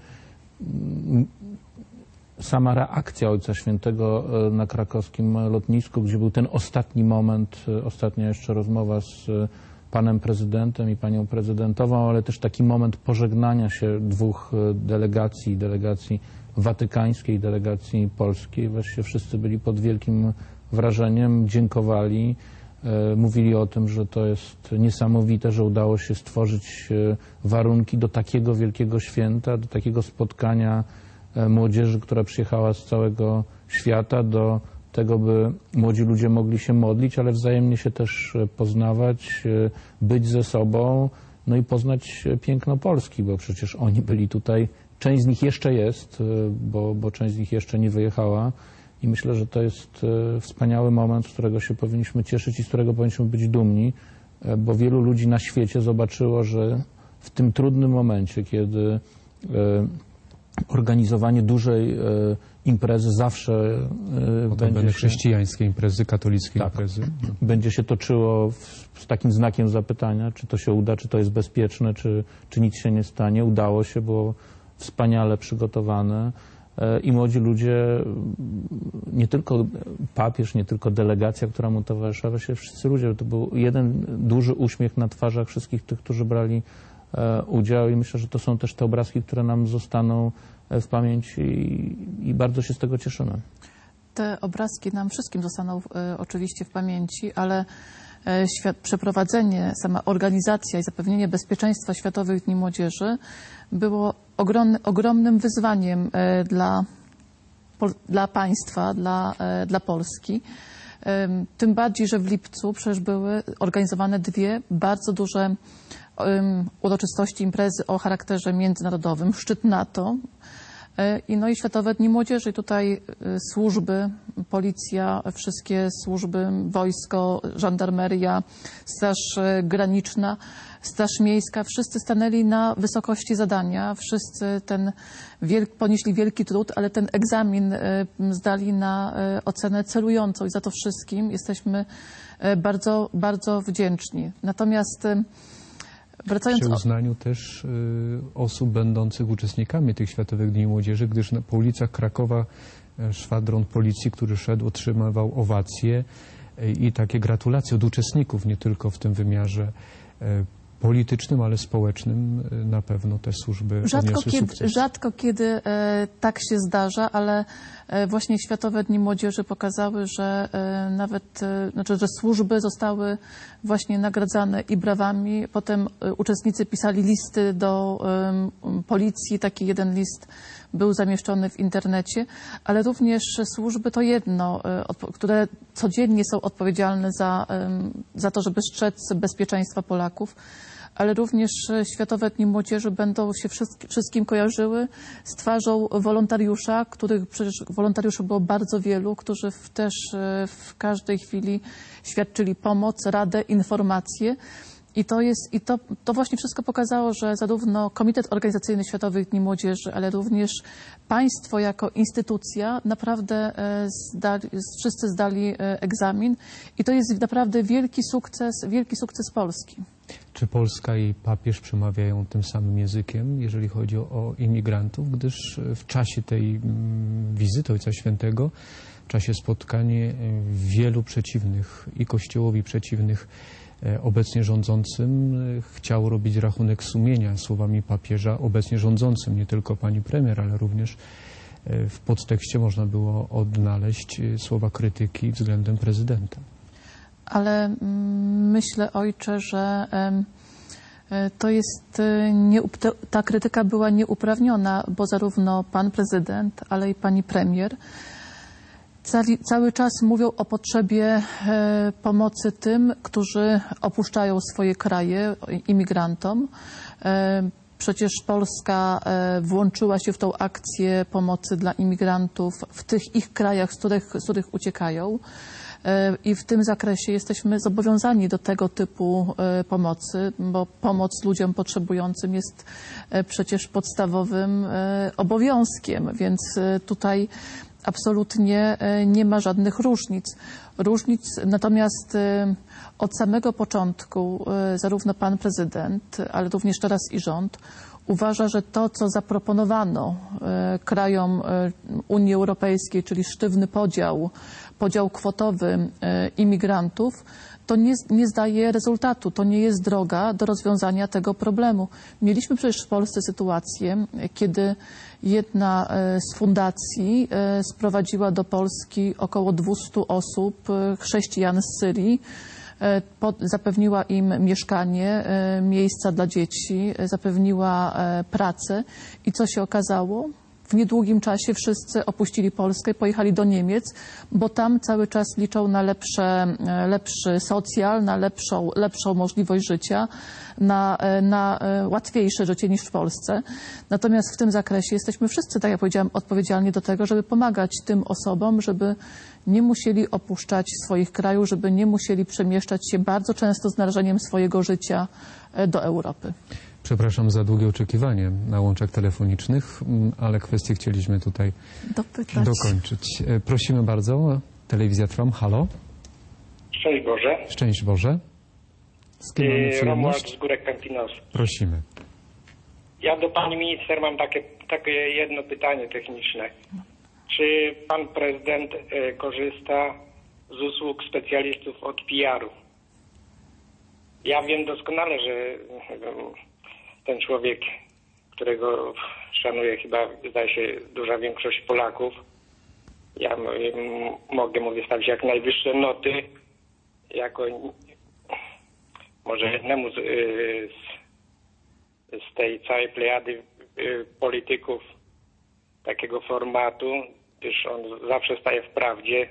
sama reakcja Ojca Świętego na krakowskim lotnisku, gdzie był ten ostatni moment, ostatnia jeszcze rozmowa z panem prezydentem i panią prezydentową, ale też taki moment pożegnania się dwóch delegacji watykańskiej i delegacji polskiej. Właściwie wszyscy byli pod wielkim wrażeniem, dziękowali, mówili o tym, że to jest niesamowite, że udało się stworzyć warunki do takiego wielkiego święta, do takiego spotkania młodzieży, która przyjechała z całego świata, do tego, by młodzi ludzie mogli się modlić, ale wzajemnie się też poznawać, być ze sobą, no i poznać piękno Polski, bo przecież oni byli tutaj, część z nich jeszcze jest, bo część z nich jeszcze nie wyjechała i myślę, że to jest wspaniały moment, z którego się powinniśmy cieszyć i z którego powinniśmy być dumni, bo wielu ludzi na świecie zobaczyło, że w tym trudnym momencie, kiedy organizowanie dużej imprezy zawsze będzie chrześcijańskie imprezy, katolickie tak, imprezy. Będzie się toczyło z takim znakiem zapytania, czy to się uda, czy to jest bezpieczne, czy nic się nie stanie. Udało się, było wspaniale przygotowane i młodzi ludzie, nie tylko papież, nie tylko delegacja, która mu towarzyszyła, ale wszyscy ludzie. To był jeden duży uśmiech na twarzach wszystkich tych, którzy brali udział i myślę, że to są też te obrazki, które nam zostaną w pamięci i bardzo się z tego cieszymy. Te obrazki nam wszystkim zostaną oczywiście w pamięci, ale przeprowadzenie, sama organizacja i zapewnienie bezpieczeństwa Światowych Dni Młodzieży było ogromnym wyzwaniem dla państwa, dla Polski. Tym bardziej, że w lipcu przecież były organizowane dwie bardzo duże uroczystości, imprezy o charakterze międzynarodowym, szczyt NATO i Światowe Dni Młodzieży. I tutaj służby, policja, wszystkie służby, wojsko, żandarmeria, Straż Graniczna, Straż Miejska, wszyscy stanęli na wysokości zadania, wszyscy ponieśli wielki trud, ale ten egzamin zdali na ocenę celującą i za to wszystkim jesteśmy bardzo, bardzo wdzięczni. Natomiast wracając Przy uznaniu też osób będących uczestnikami tych Światowych Dni Młodzieży, gdyż po ulicach Krakowa szwadron policji, który szedł, otrzymywał owacje i takie gratulacje od uczestników, nie tylko w tym wymiarze politycznym, ale społecznym na pewno te służby odniosły sukces. Rzadko kiedy tak się zdarza, ale właśnie Światowe Dni Młodzieży pokazały, że że służby zostały właśnie nagradzane i brawami. Potem uczestnicy pisali listy do policji. Taki jeden list był zamieszczony w internecie, ale również służby to jedno, które codziennie są odpowiedzialne za to, żeby strzec bezpieczeństwa Polaków, ale również Światowe Dni Młodzieży będą się wszystkim kojarzyły z twarzą wolontariusza, których przecież wolontariuszy było bardzo wielu, którzy też w każdej chwili świadczyli pomoc, radę, informacje. To właśnie wszystko pokazało, że zarówno Komitet Organizacyjny Światowych Dni Młodzieży, ale również państwo jako instytucja naprawdę wszyscy zdali egzamin i to jest naprawdę wielki sukces Polski. Czy Polska i papież przemawiają tym samym językiem, jeżeli chodzi o imigrantów, gdyż w czasie tej wizyty Ojca Świętego, w czasie spotkań wielu przeciwnych i Kościołowi przeciwnych obecnie rządzącym chciało robić rachunek sumienia słowami papieża obecnie rządzącym, nie tylko pani premier, ale również w podtekście można było odnaleźć słowa krytyki względem prezydenta. Ale myślę, ojcze, że ta krytyka była nieuprawniona, bo zarówno pan prezydent, ale i pani premier cały czas mówią o potrzebie pomocy tym, którzy opuszczają swoje kraje, imigrantom. Przecież Polska włączyła się w tą akcję pomocy dla imigrantów w tych ich krajach, z których uciekają. I w tym zakresie jesteśmy zobowiązani do tego typu pomocy, bo pomoc ludziom potrzebującym jest przecież podstawowym obowiązkiem, więc tutaj absolutnie nie ma żadnych różnic. Natomiast od samego początku zarówno pan prezydent, ale również teraz i rząd uważa, że to, co zaproponowano krajom Unii Europejskiej, czyli sztywny podział kwotowy imigrantów, to nie zdaje rezultatu. To nie jest droga do rozwiązania tego problemu. Mieliśmy przecież w Polsce sytuację, kiedy jedna z fundacji sprowadziła do Polski około 200 osób, chrześcijan z Syrii, zapewniła im mieszkanie, miejsca dla dzieci, zapewniła pracę i co się okazało? W niedługim czasie wszyscy opuścili Polskę, pojechali do Niemiec, bo tam cały czas liczą na lepszy socjal, na lepszą możliwość życia, na łatwiejsze życie niż w Polsce. Natomiast w tym zakresie jesteśmy wszyscy, tak jak powiedziałam, odpowiedzialni do tego, żeby pomagać tym osobom, żeby nie musieli opuszczać swoich krajów, żeby nie musieli przemieszczać się bardzo często z narażeniem swojego życia do Europy. Przepraszam za długie oczekiwanie na łączach telefonicznych, ale kwestię chcieliśmy tutaj dokończyć. Prosimy bardzo. Telewizja Trwam. Halo. Szczęść Boże. Szczęść Boże. Z kim mamy przyjemność? Romuald z Górek Kępinoskich. Prosimy. Ja do pani minister mam takie jedno pytanie techniczne. Czy pan prezydent korzysta z usług specjalistów od PR-u? Ja wiem doskonale, że ten człowiek, którego szanuje chyba, zdaje się, duża większość Polaków, ja mogę mu wystawić jak najwyższe noty, jako może jednemu z tej całej plejady polityków takiego formatu, gdyż on zawsze staje w prawdzie.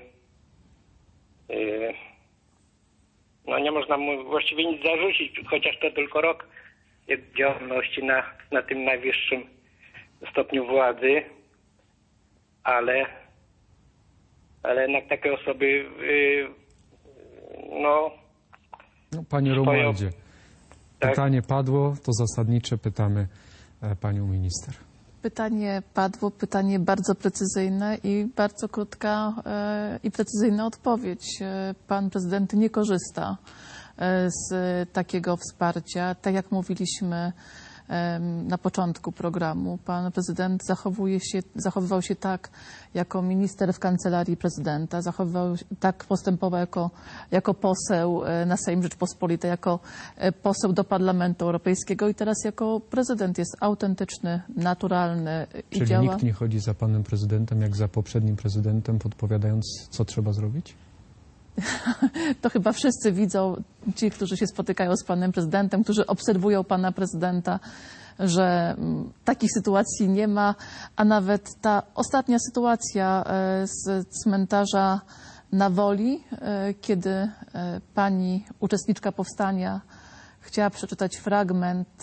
No nie można mu właściwie nic zarzucić, chociaż to tylko rok działalności na tym najwyższym stopniu władzy, ale jednak takie osoby Panie Romualdzie, pytanie padło, to zasadnicze, pytamy panią minister. Pytanie padło, pytanie bardzo precyzyjne i bardzo krótka i precyzyjna odpowiedź. Pan prezydent nie korzysta z takiego wsparcia. Tak jak mówiliśmy, na początku programu. Pan prezydent zachowywał się tak jako minister w kancelarii prezydenta, tak postępował jako poseł na Sejm Rzeczypospolitej, jako poseł do Parlamentu Europejskiego i teraz jako prezydent jest autentyczny, naturalny i Czyli działa. nikt nie chodzi za panem prezydentem, jak za poprzednim prezydentem, podpowiadając, co trzeba zrobić? To chyba wszyscy widzą, ci, którzy się spotykają z panem prezydentem, którzy obserwują pana prezydenta, że takich sytuacji nie ma, a nawet ta ostatnia sytuacja z cmentarza na Woli, kiedy pani uczestniczka powstania chciała przeczytać fragment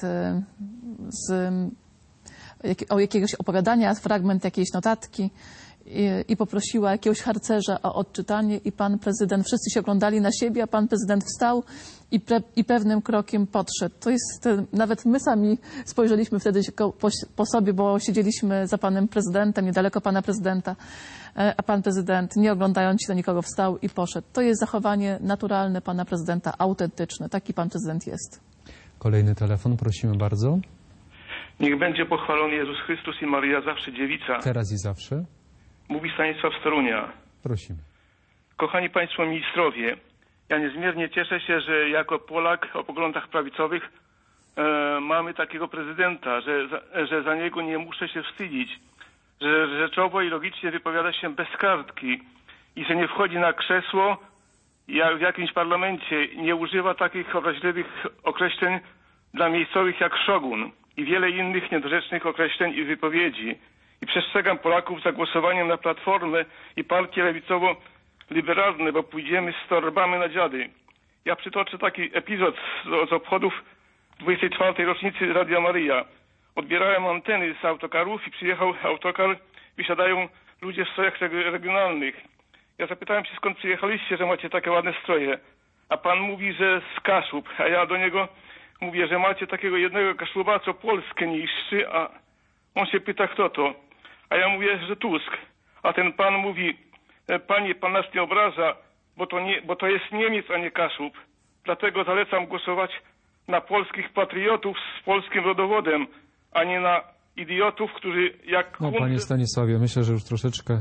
jakiegoś opowiadania, fragment jakiejś notatki i poprosiła jakiegoś harcerza o odczytanie i pan prezydent, wszyscy się oglądali na siebie, a pan prezydent wstał i pewnym krokiem podszedł. To jest, nawet my sami spojrzeliśmy wtedy po sobie, bo siedzieliśmy za panem prezydentem, niedaleko pana prezydenta, a pan prezydent, nie oglądając się na nikogo, wstał i poszedł. To jest zachowanie naturalne pana prezydenta, autentyczne. Taki pan prezydent jest. Kolejny telefon, prosimy bardzo. Niech będzie pochwalony Jezus Chrystus i Maryja zawsze dziewica. Teraz i zawsze. Mówi Stanisław z Torunia. Prosimy. Kochani Państwo ministrowie, ja niezmiernie cieszę się, że jako Polak o poglądach prawicowych mamy takiego prezydenta, że za niego nie muszę się wstydzić, że rzeczowo i logicznie wypowiada się bez kartki i że nie wchodzi na krzesło jak w jakimś parlamencie, nie używa takich obraźliwych określeń dla miejscowych jak szogun i wiele innych niedorzecznych określeń i wypowiedzi. I przestrzegam Polaków za głosowaniem na Platformę i partie lewicowo-liberalne, bo pójdziemy z torbami na dziady. Ja przytoczę taki epizod z obchodów 24. rocznicy Radia Maryja. Odbierałem anteny z autokarów i przyjechał autokar, wysiadają ludzie w strojach regionalnych. Ja zapytałem się, skąd przyjechaliście, że macie takie ładne stroje. A pan mówi, że z Kaszub, a ja do niego mówię, że macie takiego jednego Kaszuba, co Polskę niszczy, a on się pyta, kto to. A ja mówię, że Tusk. A ten pan mówi, panie, pan nas nie obraża, bo to jest Niemiec, a nie Kaszub. Dlatego zalecam głosować na polskich patriotów z polskim rodowodem, a nie na idiotów, którzy jak... No, panie Stanisławie, myślę, że już troszeczkę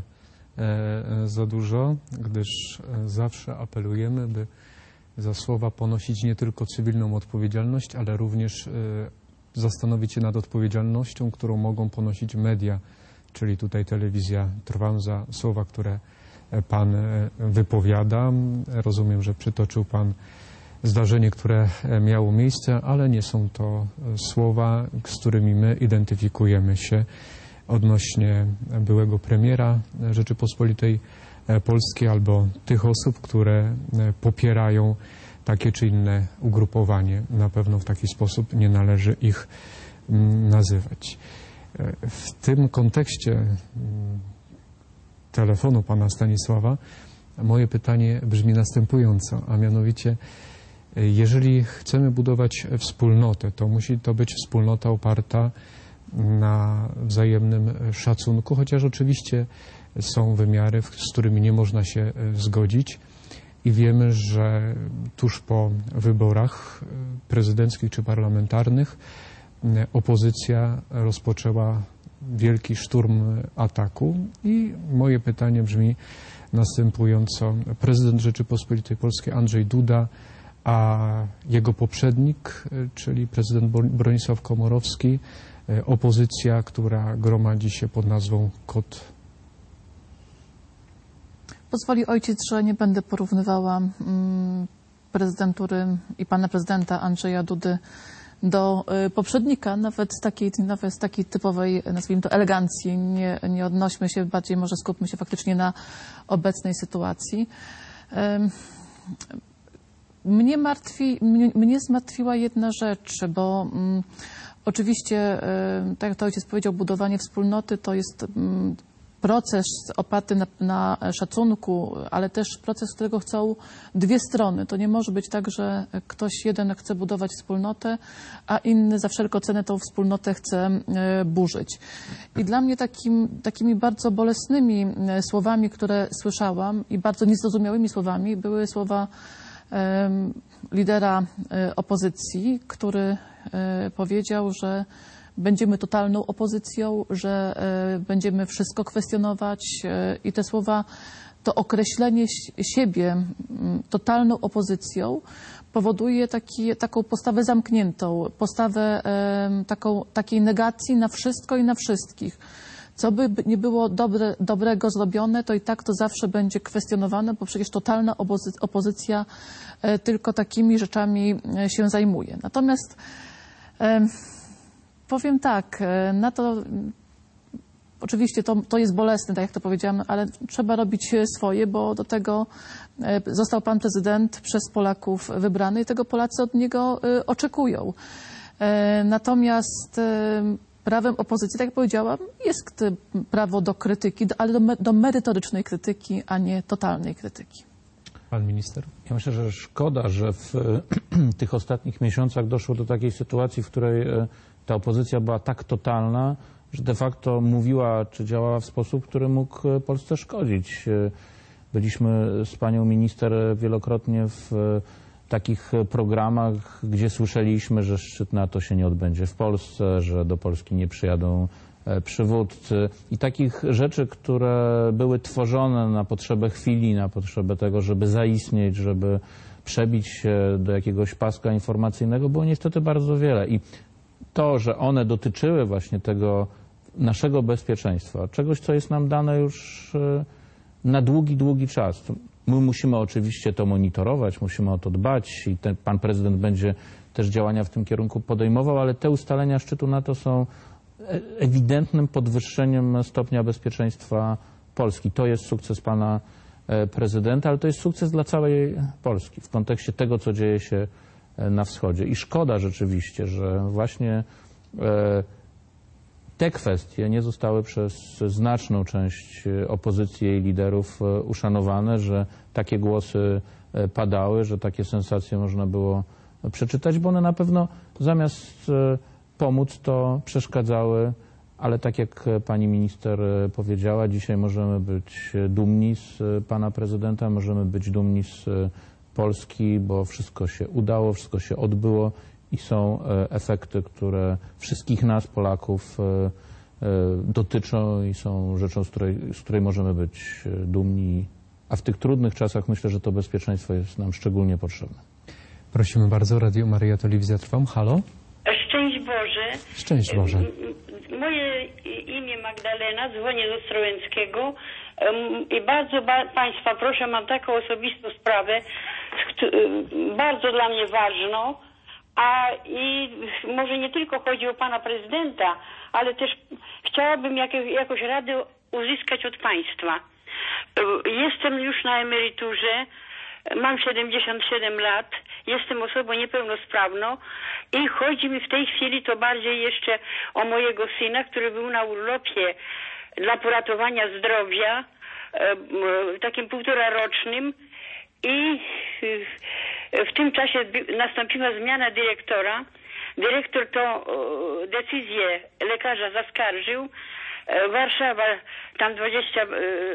za dużo, gdyż zawsze apelujemy, by za słowa ponosić nie tylko cywilną odpowiedzialność, ale również zastanowić się nad odpowiedzialnością, którą mogą ponosić media, czyli tutaj telewizja. Trwam za słowa, które pan wypowiada. Rozumiem, że przytoczył pan zdarzenie, które miało miejsce, ale nie są to słowa, z którymi my identyfikujemy się odnośnie byłego premiera Rzeczypospolitej Polskiej albo tych osób, które popierają takie czy inne ugrupowanie. Na pewno w taki sposób nie należy ich nazywać. W tym kontekście telefonu pana Stanisława moje pytanie brzmi następująco, a mianowicie, jeżeli chcemy budować wspólnotę, to musi to być wspólnota oparta na wzajemnym szacunku, chociaż oczywiście są wymiary, z którymi nie można się zgodzić i wiemy, że tuż po wyborach prezydenckich czy parlamentarnych opozycja rozpoczęła wielki szturm ataku i moje pytanie brzmi następująco. Prezydent Rzeczypospolitej Polskiej Andrzej Duda, a jego poprzednik, czyli prezydent Bronisław Komorowski, opozycja, która gromadzi się pod nazwą KOT. Pozwoli ojciec, że nie będę porównywała prezydentury i pana prezydenta Andrzeja Dudy do poprzednika, nawet z takiej typowej, nazwijmy to, elegancji. Nie odnośmy się, bardziej może skupmy się faktycznie na obecnej sytuacji. Mnie zmartwiła jedna rzecz, bo oczywiście, tak jak to ojciec powiedział, budowanie wspólnoty to jest proces oparty na szacunku, ale też proces, którego chcą dwie strony. To nie może być tak, że ktoś jeden chce budować wspólnotę, a inny za wszelką cenę tą wspólnotę chce burzyć. I dla mnie takimi bardzo bolesnymi słowami, które słyszałam i bardzo niezrozumiałymi słowami były słowa lidera opozycji, który powiedział, że będziemy totalną opozycją, że będziemy wszystko kwestionować i te słowa, to określenie siebie totalną opozycją powoduje taką postawę zamkniętą, postawę takiej negacji na wszystko i na wszystkich. Co by nie było dobrego zrobione, to i tak to zawsze będzie kwestionowane, bo przecież totalna opozycja tylko takimi rzeczami się zajmuje. Natomiast powiem tak, na to oczywiście to jest bolesne, tak jak to powiedziałam, ale trzeba robić swoje, bo do tego został pan prezydent przez Polaków wybrany i tego Polacy od niego oczekują. Natomiast prawem opozycji, tak jak powiedziałam, jest prawo do krytyki, ale do merytorycznej krytyki, a nie totalnej krytyki. Pan minister? Ja myślę, że szkoda, że w tych ostatnich miesiącach doszło do takiej sytuacji, w której ta opozycja była tak totalna, że de facto mówiła czy działała w sposób, który mógł Polsce szkodzić. Byliśmy z panią minister wielokrotnie w takich programach, gdzie słyszeliśmy, że szczyt NATO się nie odbędzie w Polsce, że do Polski nie przyjadą przywódcy i takich rzeczy, które były tworzone na potrzebę chwili, na potrzebę tego, żeby zaistnieć, żeby przebić się do jakiegoś paska informacyjnego, było niestety bardzo wiele. I to, że one dotyczyły właśnie tego naszego bezpieczeństwa, czegoś, co jest nam dane już na długi, długi czas. My musimy oczywiście to monitorować, musimy o to dbać i pan prezydent będzie też działania w tym kierunku podejmował, ale te ustalenia szczytu NATO są ewidentnym podwyższeniem stopnia bezpieczeństwa Polski. To jest sukces pana prezydenta, ale to jest sukces dla całej Polski w kontekście tego, co dzieje się na wschodzie. I szkoda rzeczywiście, że właśnie te kwestie nie zostały przez znaczną część opozycji i liderów uszanowane, że takie głosy padały, że takie sensacje można było przeczytać, bo one na pewno zamiast pomóc, to przeszkadzały, ale tak jak pani minister powiedziała, dzisiaj możemy być dumni z pana prezydenta, możemy być dumni z Polski, bo wszystko się udało, wszystko się odbyło i są efekty, które wszystkich nas, Polaków, dotyczą i są rzeczą, z której możemy być dumni. A w tych trudnych czasach myślę, że to bezpieczeństwo jest nam szczególnie potrzebne. Prosimy bardzo, Radio Maryja, Telewizja Trwam. Halo? Szczęść Boże. Szczęść Boże. Moje imię Magdalena, dzwonię z Ostrołęckiego i bardzo Państwa proszę, mam taką osobistą sprawę, bardzo dla mnie ważną, i może nie tylko chodzi o Pana Prezydenta, ale też chciałabym jakąś radę uzyskać od Państwa. Jestem już na emeryturze, mam 77 lat, jestem osobą niepełnosprawną i chodzi mi w tej chwili to bardziej jeszcze o mojego syna, który był na urlopie dla poratowania zdrowia, takim 1,5-rocznym i w tym czasie nastąpiła zmiana dyrektora. Dyrektor tą decyzję lekarza zaskarżył. Warszawa, tam 20,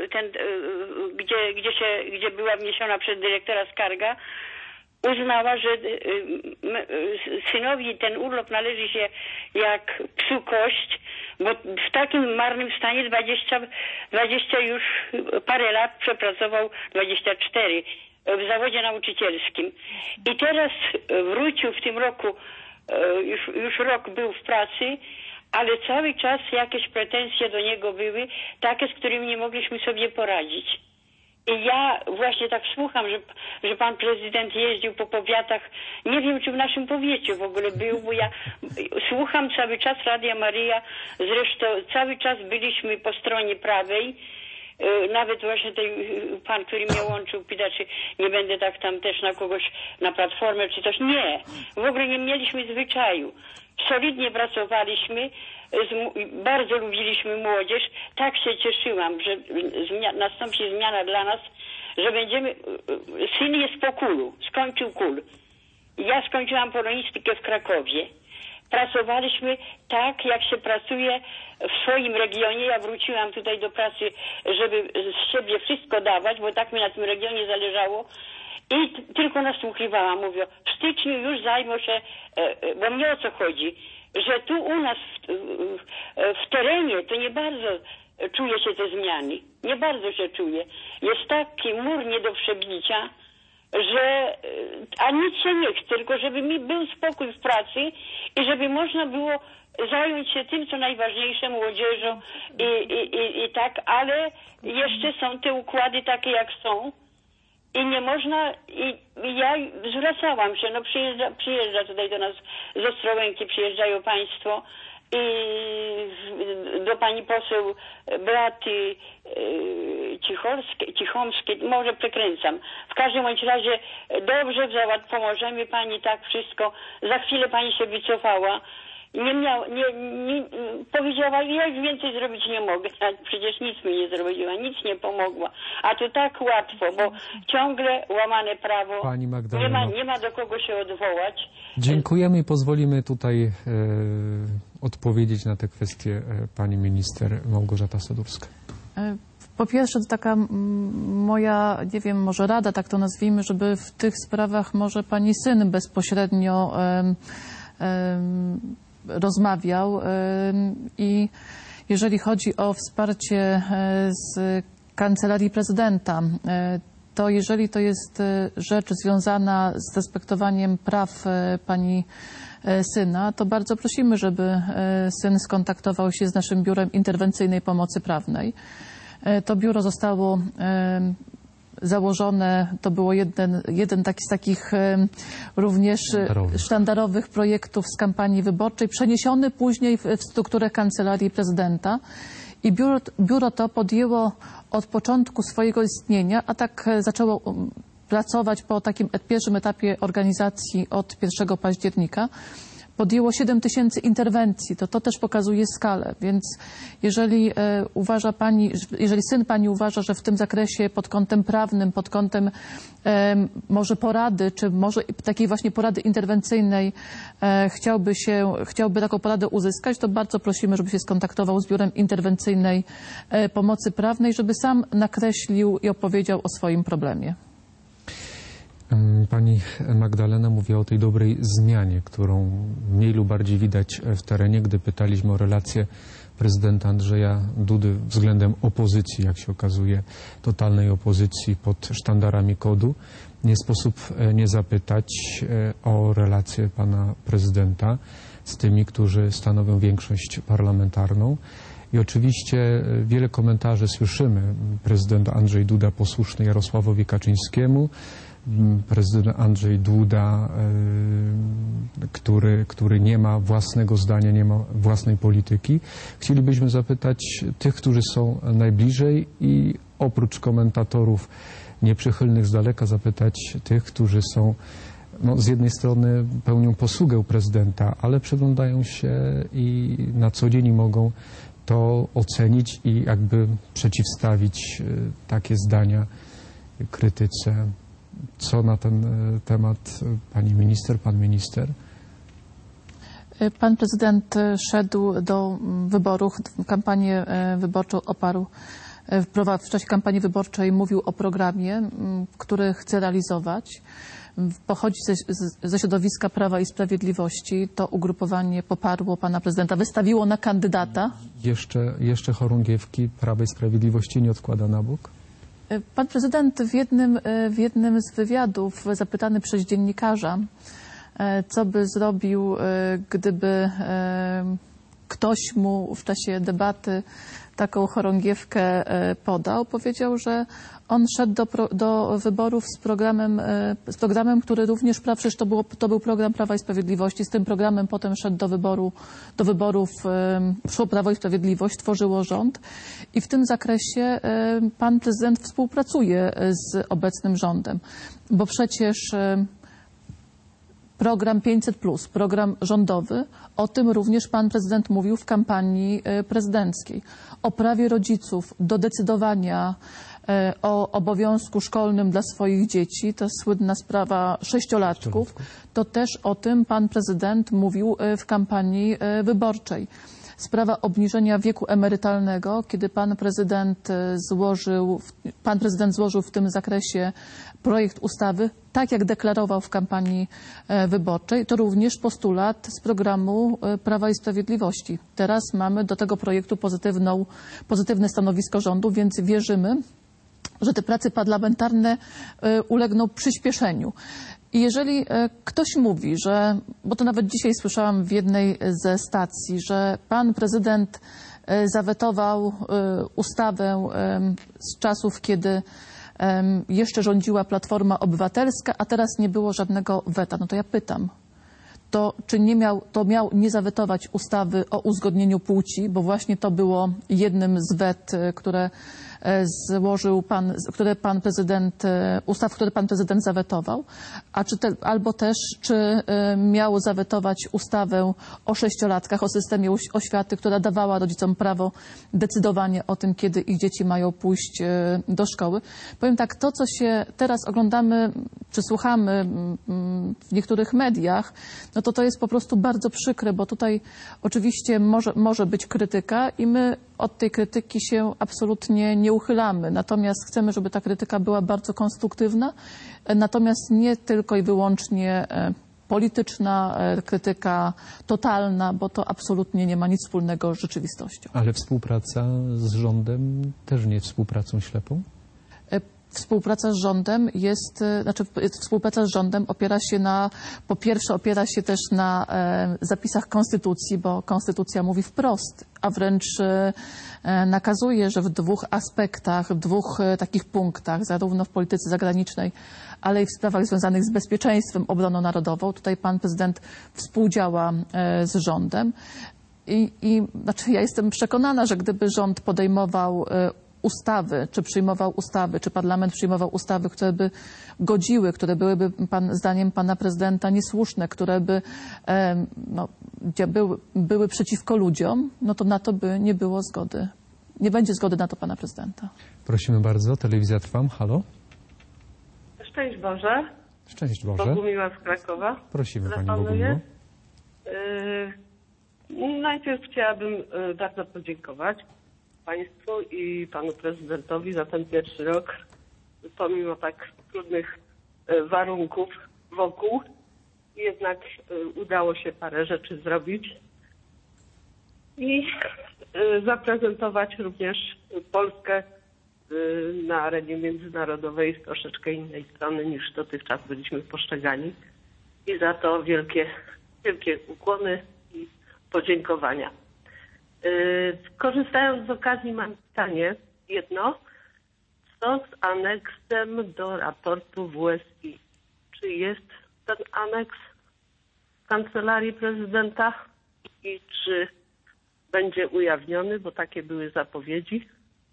gdzie była wniesiona przez dyrektora skarga, uznała, że synowi ten urlop należy się jak psu kość, bo w takim marnym stanie 20 już parę lat przepracował, 24 w zawodzie nauczycielskim. I teraz wrócił w tym roku, już rok był w pracy, ale cały czas jakieś pretensje do niego były, takie, z którymi nie mogliśmy sobie poradzić. I ja właśnie tak słucham, że pan prezydent jeździł po powiatach. Nie wiem, czy w naszym powiecie w ogóle był, bo ja słucham cały czas Radia Maryja. Zresztą cały czas byliśmy po stronie prawej. Nawet właśnie ten pan, który mnie łączył, pyta, czy nie będę tak tam też na kogoś, na platformę czy coś. Nie, w ogóle nie mieliśmy zwyczaju. Solidnie pracowaliśmy, bardzo lubiliśmy młodzież. Tak się cieszyłam, że nastąpi zmiana dla nas, że będziemy... Syn jest po KUL-u, skończył KUL. Ja skończyłam polonistykę w Krakowie. Pracowaliśmy tak, jak się pracuje w swoim regionie. Ja wróciłam tutaj do pracy, żeby z siebie wszystko dawać, bo tak mi na tym regionie zależało. I tylko nasłuchiwałam, mówię, w styczniu już zajmę się, bo mnie o co chodzi, że tu u nas w terenie to nie bardzo czuje się te zmiany. Nie bardzo się czuje. Jest taki mur nie do przebicia, że a nic się nie chce, tylko żeby mi był spokój w pracy i żeby można było zająć się tym, co najważniejsze, młodzieżą i tak, ale jeszcze są te układy takie, jak są. I nie można, i ja zwracałam się, no przyjeżdża tutaj do nas z Ostrołęki, przyjeżdżają państwo i do pani poseł Beaty Cichomskiej, może przekręcam. W każdym bądź razie dobrze, pomożemy pani, tak wszystko. Za chwilę pani się wycofała. Powiedziała, ja już więcej zrobić nie mogę. Przecież nic mi nie zrobiła, nic nie pomogła. A tu tak łatwo, bo ciągle łamane prawo. Pani Magdaleno, nie ma do kogo się odwołać. dziękujemy i pozwolimy tutaj odpowiedzieć na te kwestie pani minister Małgorzata Sadurska. Po pierwsze, to taka moja, nie wiem, może rada, tak to nazwijmy, żeby w tych sprawach może pani syn bezpośrednio rozmawiał i jeżeli chodzi o wsparcie z Kancelarii Prezydenta, to jeżeli to jest rzecz związana z respektowaniem praw pani syna, to bardzo prosimy, żeby syn skontaktował się z naszym Biurem Interwencyjnej Pomocy Prawnej. To biuro zostało założone, to było jeden z takich również sztandarowych projektów z kampanii wyborczej, przeniesiony później w strukturę Kancelarii Prezydenta i biuro to podjęło od początku swojego istnienia, a tak zaczęło pracować po takim pierwszym etapie organizacji od 1 października. Podjęło 7 000 interwencji, to też pokazuje skalę, więc jeżeli uważa pani, jeżeli syn pani uważa, że w tym zakresie pod kątem prawnym, pod kątem może porady, czy może takiej właśnie porady interwencyjnej chciałby taką poradę uzyskać, to bardzo prosimy, żeby się skontaktował z Biurem Interwencyjnej Pomocy Prawnej, żeby sam nakreślił i opowiedział o swoim problemie. Pani Magdalena mówiła o tej dobrej zmianie, którą mniej lub bardziej widać w terenie, gdy pytaliśmy o relację prezydenta Andrzeja Dudy względem opozycji, jak się okazuje, totalnej opozycji pod sztandarami KOD-u. Nie sposób nie zapytać o relację pana prezydenta z tymi, którzy stanowią większość parlamentarną. I oczywiście wiele komentarzy słyszymy. Prezydent Andrzej Duda posłuszny Jarosławowi Kaczyńskiemu, prezydent Andrzej Duda, który nie ma własnego zdania, nie ma własnej polityki. Chcielibyśmy zapytać tych, którzy są najbliżej i oprócz komentatorów nieprzychylnych z daleka zapytać tych, którzy są z jednej strony pełnią posługę prezydenta, ale przyglądają się i na co dzień mogą to ocenić i jakby przeciwstawić takie zdania krytyce. Co na ten temat pani minister, pan minister? Pan prezydent szedł do wyborów, kampanię wyborczą oparł. W czasie kampanii wyborczej mówił o programie, który chce realizować. Pochodzi ze środowiska Prawa i Sprawiedliwości. To ugrupowanie poparło pana prezydenta, wystawiło na kandydata. Jeszcze chorągiewki Prawa i Sprawiedliwości nie odkłada na bok? Pan prezydent w jednym z wywiadów zapytany przez dziennikarza, co by zrobił, gdyby ktoś mu w czasie debaty taką chorągiewkę podał, powiedział, że on szedł do wyborów z programem, który również, przecież to był program Prawa i Sprawiedliwości, z tym programem potem szedł do wyborów, szło Prawo i Sprawiedliwość, tworzyło rząd i w tym zakresie pan prezydent współpracuje z obecnym rządem, bo przecież program 500+, program rządowy, o tym również pan prezydent mówił w kampanii prezydenckiej. O prawie rodziców do decydowania o obowiązku szkolnym dla swoich dzieci, to słynna sprawa 6-latków, to też o tym pan prezydent mówił w kampanii wyborczej. sprawa obniżenia wieku emerytalnego, kiedy pan prezydent złożył w tym zakresie projekt ustawy, tak jak deklarował w kampanii wyborczej, to również postulat z programu Prawa i Sprawiedliwości. Teraz mamy do tego projektu pozytywne stanowisko rządu, więc wierzymy, że te prace parlamentarne ulegną przyspieszeniu. I jeżeli ktoś mówi, bo to nawet dzisiaj słyszałam w jednej ze stacji, że pan prezydent zawetował ustawę z czasów, kiedy jeszcze rządziła Platforma Obywatelska, a teraz nie było żadnego weta, no to ja pytam, to czy miał nie zawetować ustawy o uzgodnieniu płci, bo właśnie to było jednym z wet, które złożył które pan prezydent zawetował, albo też czy miał zawetować ustawę o 6-latkach, o systemie oświaty, która dawała rodzicom prawo decydowania o tym, kiedy ich dzieci mają pójść do szkoły. Powiem tak, to co się teraz oglądamy czy słuchamy w niektórych mediach, no to jest po prostu bardzo przykre, bo tutaj oczywiście może być krytyka i my od tej krytyki się absolutnie nie uchylamy. Natomiast chcemy, żeby ta krytyka była bardzo konstruktywna, natomiast nie tylko i wyłącznie polityczna, krytyka totalna, bo to absolutnie nie ma nic wspólnego z rzeczywistością. Ale współpraca z rządem też nie jest współpracą ślepą? Współpraca z rządem po pierwsze opiera się też na zapisach Konstytucji, bo Konstytucja mówi wprost, a wręcz nakazuje, że w dwóch aspektach, w dwóch takich punktach, zarówno w polityce zagranicznej, ale i w sprawach związanych z bezpieczeństwem, obroną narodową, tutaj pan prezydent współdziała z rządem. Ja jestem przekonana, że gdyby rząd podejmował ustawy, czy przyjmował ustawy, czy parlament przyjmował ustawy, które by godziły, które byłyby zdaniem pana prezydenta niesłuszne, które by były przeciwko ludziom, no to na to by nie było zgody. Nie będzie zgody na to pana prezydenta. Prosimy bardzo. Telewizja Trwam. Halo. Szczęść Boże. Szczęść Boże. Bogumiła z Krakowa. Prosimy pani Bogumiło. Najpierw chciałabym bardzo podziękować państwu i panu prezydentowi za ten pierwszy rok, pomimo tak trudnych warunków wokół, jednak udało się parę rzeczy zrobić i zaprezentować również Polskę na arenie międzynarodowej z troszeczkę innej strony niż dotychczas byliśmy postrzegani. I za to wielkie ukłony i podziękowania. Korzystając z okazji mam pytanie jedno. Co z aneksem do raportu WSI? Czy jest ten aneks w Kancelarii Prezydenta i czy będzie ujawniony, bo takie były zapowiedzi?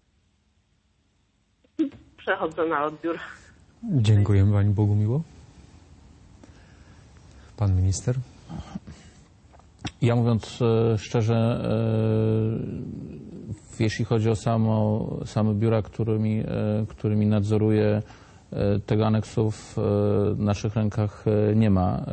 Przechodzę na odbiór. Dziękujemy pani Bogumiło. Pan minister. Ja mówiąc szczerze, jeśli chodzi o same biura, którymi nadzoruję, tego aneksu w naszych rękach nie ma.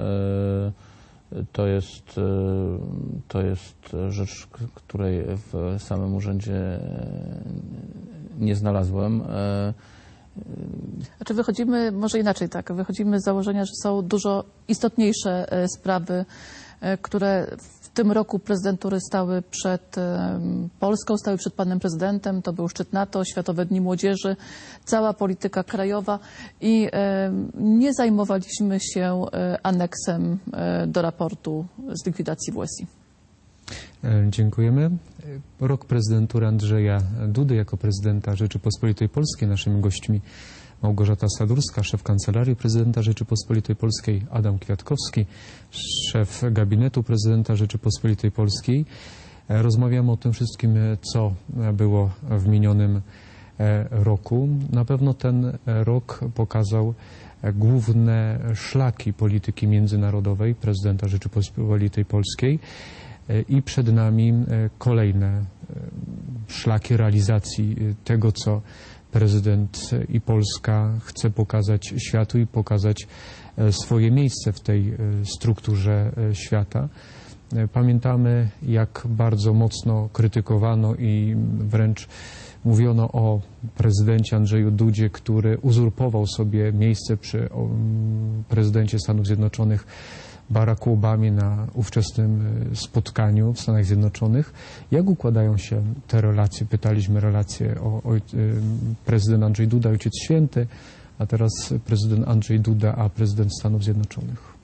To jest rzecz, której w samym urzędzie nie znalazłem. Znaczy wychodzimy, może inaczej tak, wychodzimy z założenia, że są dużo istotniejsze sprawy, które w tym roku prezydentury stały przed Polską, stały przed panem prezydentem. To był szczyt NATO, Światowe Dni Młodzieży, cała polityka krajowa i nie zajmowaliśmy się aneksem do raportu z likwidacji WSI. Dziękujemy. Rok prezydentury Andrzeja Dudy jako prezydenta Rzeczypospolitej Polskiej. Naszymi gośćmi Małgorzata Sadurska, szef Kancelarii Prezydenta Rzeczypospolitej Polskiej, Adam Kwiatkowski, szef gabinetu prezydenta Rzeczypospolitej Polskiej. Rozmawiamy o tym wszystkim, co było w minionym roku. Na pewno ten rok pokazał główne szlaki polityki międzynarodowej prezydenta Rzeczypospolitej Polskiej i przed nami kolejne szlaki realizacji tego, co prezydent i Polska chce pokazać światu i pokazać swoje miejsce w tej strukturze świata. Pamiętamy, jak bardzo mocno krytykowano i wręcz mówiono o prezydencie Andrzeju Dudzie, który uzurpował sobie miejsce przy prezydencie Stanów Zjednoczonych Baracku Obamie na ówczesnym spotkaniu w Stanach Zjednoczonych. Jak układają się te relacje? Pytaliśmy relacje o prezydent Andrzej Duda, Ojciec Święty, a teraz prezydent Andrzej Duda, a prezydent Stanów Zjednoczonych.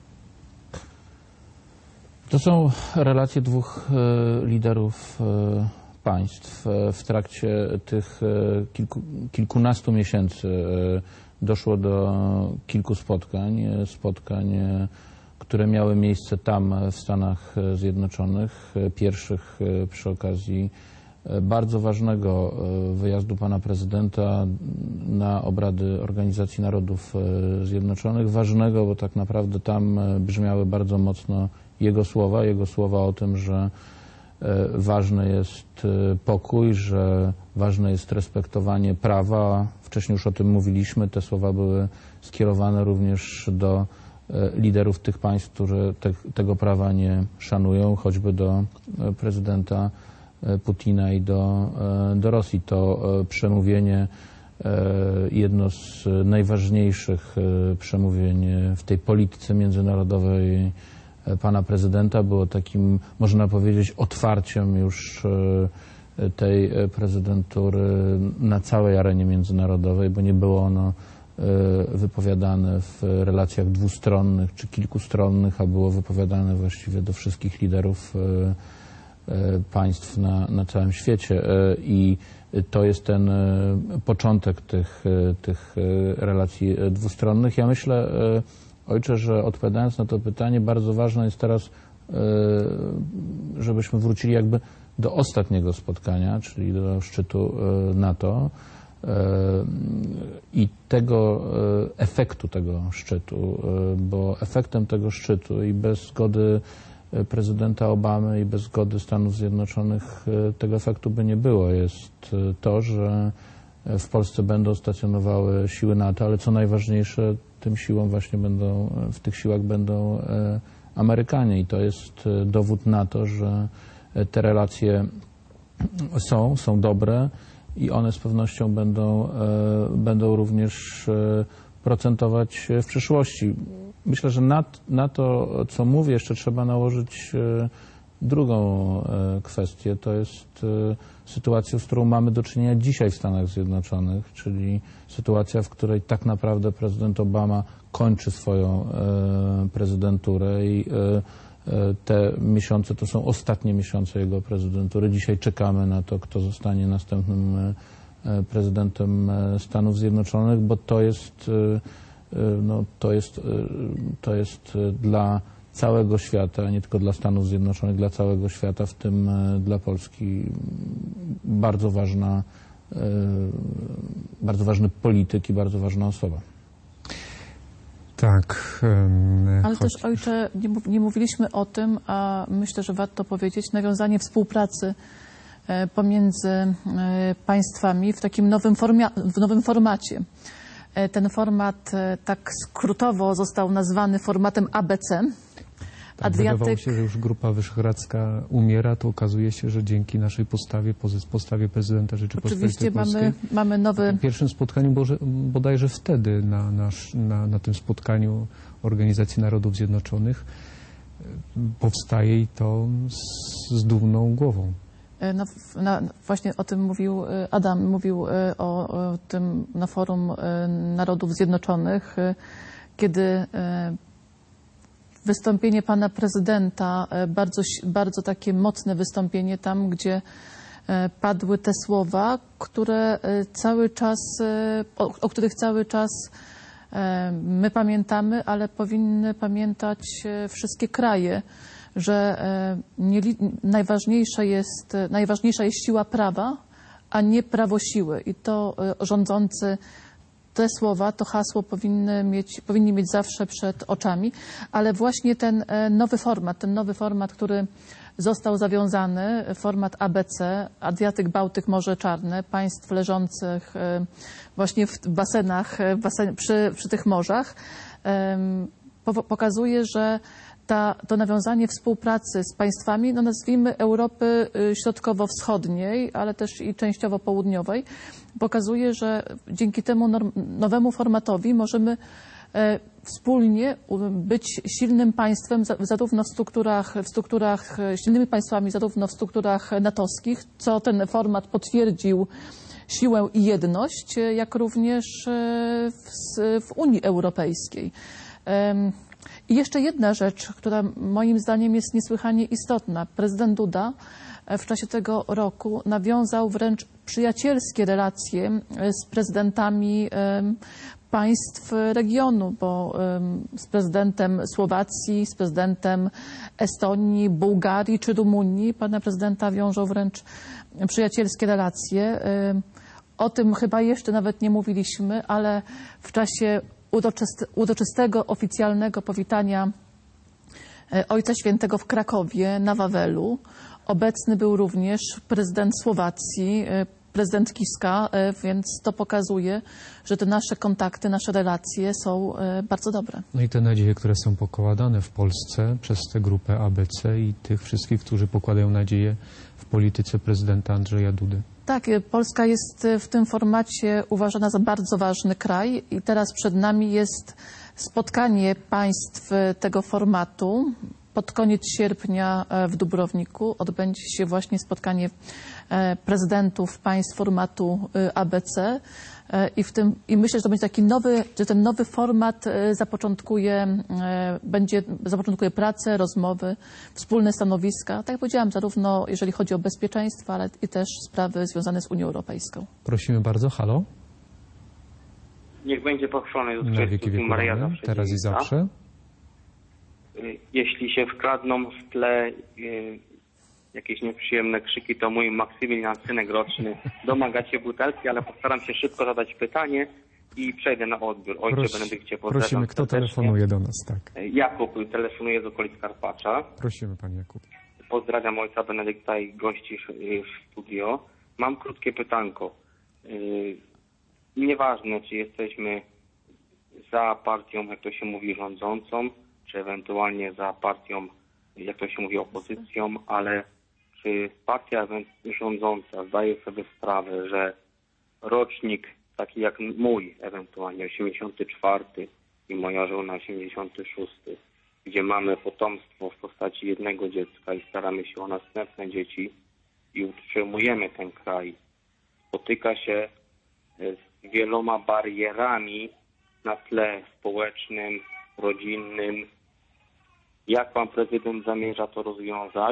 To są relacje dwóch liderów państw. W trakcie tych kilkunastu miesięcy doszło do kilku spotkań, które miały miejsce tam w Stanach Zjednoczonych. Pierwszych przy okazji bardzo ważnego wyjazdu pana prezydenta na obrady Organizacji Narodów Zjednoczonych. Ważnego, bo tak naprawdę tam brzmiały bardzo mocno jego słowa o tym, że ważny jest pokój, że ważne jest respektowanie prawa. Wcześniej już o tym mówiliśmy. Te słowa były skierowane również do liderów tych państw, którzy tego prawa nie szanują, choćby do prezydenta Putina i do Rosji. To przemówienie, jedno z najważniejszych przemówień w tej polityce międzynarodowej pana prezydenta, było takim, można powiedzieć, otwarciem już tej prezydentury na całej arenie międzynarodowej, bo nie było ono wypowiadane w relacjach dwustronnych czy kilkustronnych, a było wypowiadane właściwie do wszystkich liderów państw na całym świecie. I to jest ten początek tych relacji dwustronnych. Ja myślę, ojcze, że odpowiadając na to pytanie, bardzo ważne jest teraz, żebyśmy wrócili jakby do ostatniego spotkania, czyli do szczytu NATO i tego efektu tego szczytu, bo efektem tego szczytu i bez zgody prezydenta Obamy i bez zgody Stanów Zjednoczonych tego efektu by nie było. Jest to, że w Polsce będą stacjonowały siły NATO, ale co najważniejsze, tym siłą właśnie w tych siłach będą Amerykanie i to jest dowód na to, że te relacje są dobre i one z pewnością będą również procentować w przyszłości. Myślę, że na to, co mówię, jeszcze trzeba nałożyć drugą kwestię. To jest sytuacja, z którą mamy do czynienia dzisiaj w Stanach Zjednoczonych, czyli sytuacja, w której tak naprawdę prezydent Obama kończy swoją prezydenturę i te miesiące to są ostatnie miesiące jego prezydentury. Dzisiaj czekamy na to, kto zostanie następnym prezydentem Stanów Zjednoczonych, bo to jest dla całego świata, nie tylko dla Stanów Zjednoczonych, dla całego świata, w tym dla Polski bardzo ważny polityk i bardzo ważna osoba. Tak. Ale też, ojcze, nie mówiliśmy o tym, a myślę, że warto powiedzieć, nawiązanie współpracy pomiędzy państwami w takim nowym formacie. Ten format tak skrótowo został nazwany formatem ABC. Tak, wydawało się, że już Grupa Wyszehradzka umiera, to okazuje się, że dzięki naszej postawie prezydenta Rzeczypospolitej Polskiej. Oczywiście mamy nowy... W pierwszym spotkaniu, bodajże wtedy na tym spotkaniu Organizacji Narodów Zjednoczonych powstaje i to z dumną głową. Właśnie o tym mówił Adam, mówił o tym na forum Narodów Zjednoczonych, kiedy wystąpienie pana prezydenta, bardzo takie mocne wystąpienie tam, gdzie padły te słowa, które cały czas, o których cały czas my pamiętamy, ale powinny pamiętać wszystkie kraje, że najważniejsza jest siła prawa, a nie prawo siły. I to rządzący te słowa, to hasło powinni mieć zawsze przed oczami, ale właśnie ten nowy format, który został zawiązany, format ABC, Adriatyk, Bałtyk, Morze Czarne, państw leżących właśnie w basenach, przy tych morzach, pokazuje, że to nawiązanie współpracy z państwami, no nazwijmy Europy Środkowo-Wschodniej, ale też i częściowo południowej, pokazuje, że dzięki temu nowemu formatowi możemy wspólnie być silnym państwem, zarówno silnymi państwami zarówno w strukturach natowskich, co ten format potwierdził siłę i jedność, jak również w Unii Europejskiej. I jeszcze jedna rzecz, która moim zdaniem jest niesłychanie istotna. Prezydent Duda w czasie tego roku nawiązał wręcz przyjacielskie relacje z prezydentami państw regionu, bo z prezydentem Słowacji, z prezydentem Estonii, Bułgarii czy Rumunii pana prezydenta wiążą wręcz przyjacielskie relacje. O tym chyba jeszcze nawet nie mówiliśmy, ale w czasie uroczystego, oficjalnego powitania Ojca Świętego w Krakowie na Wawelu obecny był również prezydent Słowacji, prezydent Kiska, więc to pokazuje, że te nasze kontakty, nasze relacje są bardzo dobre. No i te nadzieje, które są pokładane w Polsce przez tę grupę ABC i tych wszystkich, którzy pokładają nadzieję w polityce prezydenta Andrzeja Dudy. Tak, Polska jest w tym formacie uważana za bardzo ważny kraj i teraz przed nami jest spotkanie państw tego formatu. Pod koniec sierpnia w Dubrowniku odbędzie się właśnie spotkanie prezydentów państw formatu ABC i myślę, że to będzie taki że ten nowy format zapoczątkuje pracę, rozmowy, wspólne stanowiska, tak jak powiedziałam, zarówno jeżeli chodzi o bezpieczeństwo, ale i też sprawy związane z Unią Europejską. Prosimy bardzo, halo. Niech będzie pochwalony Jezus Na wieki Chrystus, Maryja wieków. zawsze Teraz i dzielna. zawsze. Jeśli się wkradną w tle jakieś nieprzyjemne krzyki, to mój Maksymilian, synek roczny, domaga się butelki, ale postaram się szybko zadać pytanie i przejdę na odbiór. Ojcze Benedykcie, pozdrawiam prosimy, kto serdecznie. telefonuje do nas, tak. Jakub telefonuje z okolic Karpacza. Prosimy, panie Jakub. Pozdrawiam ojca Benedykta i gości w studio. Mam krótkie pytanko. Nieważne, czy jesteśmy za partią, jak to się mówi, rządzącą, czy ewentualnie za partią, jak to się mówi, opozycją, ale czy partia rządząca zdaje sobie sprawę, że rocznik taki jak mój, ewentualnie 84 i moja żona 86, gdzie mamy potomstwo w postaci jednego dziecka i staramy się o następne dzieci i utrzymujemy ten kraj, spotyka się z wieloma barierami na tle społecznym, rodzinnym. Jak pan prezydent zamierza to rozwiązać?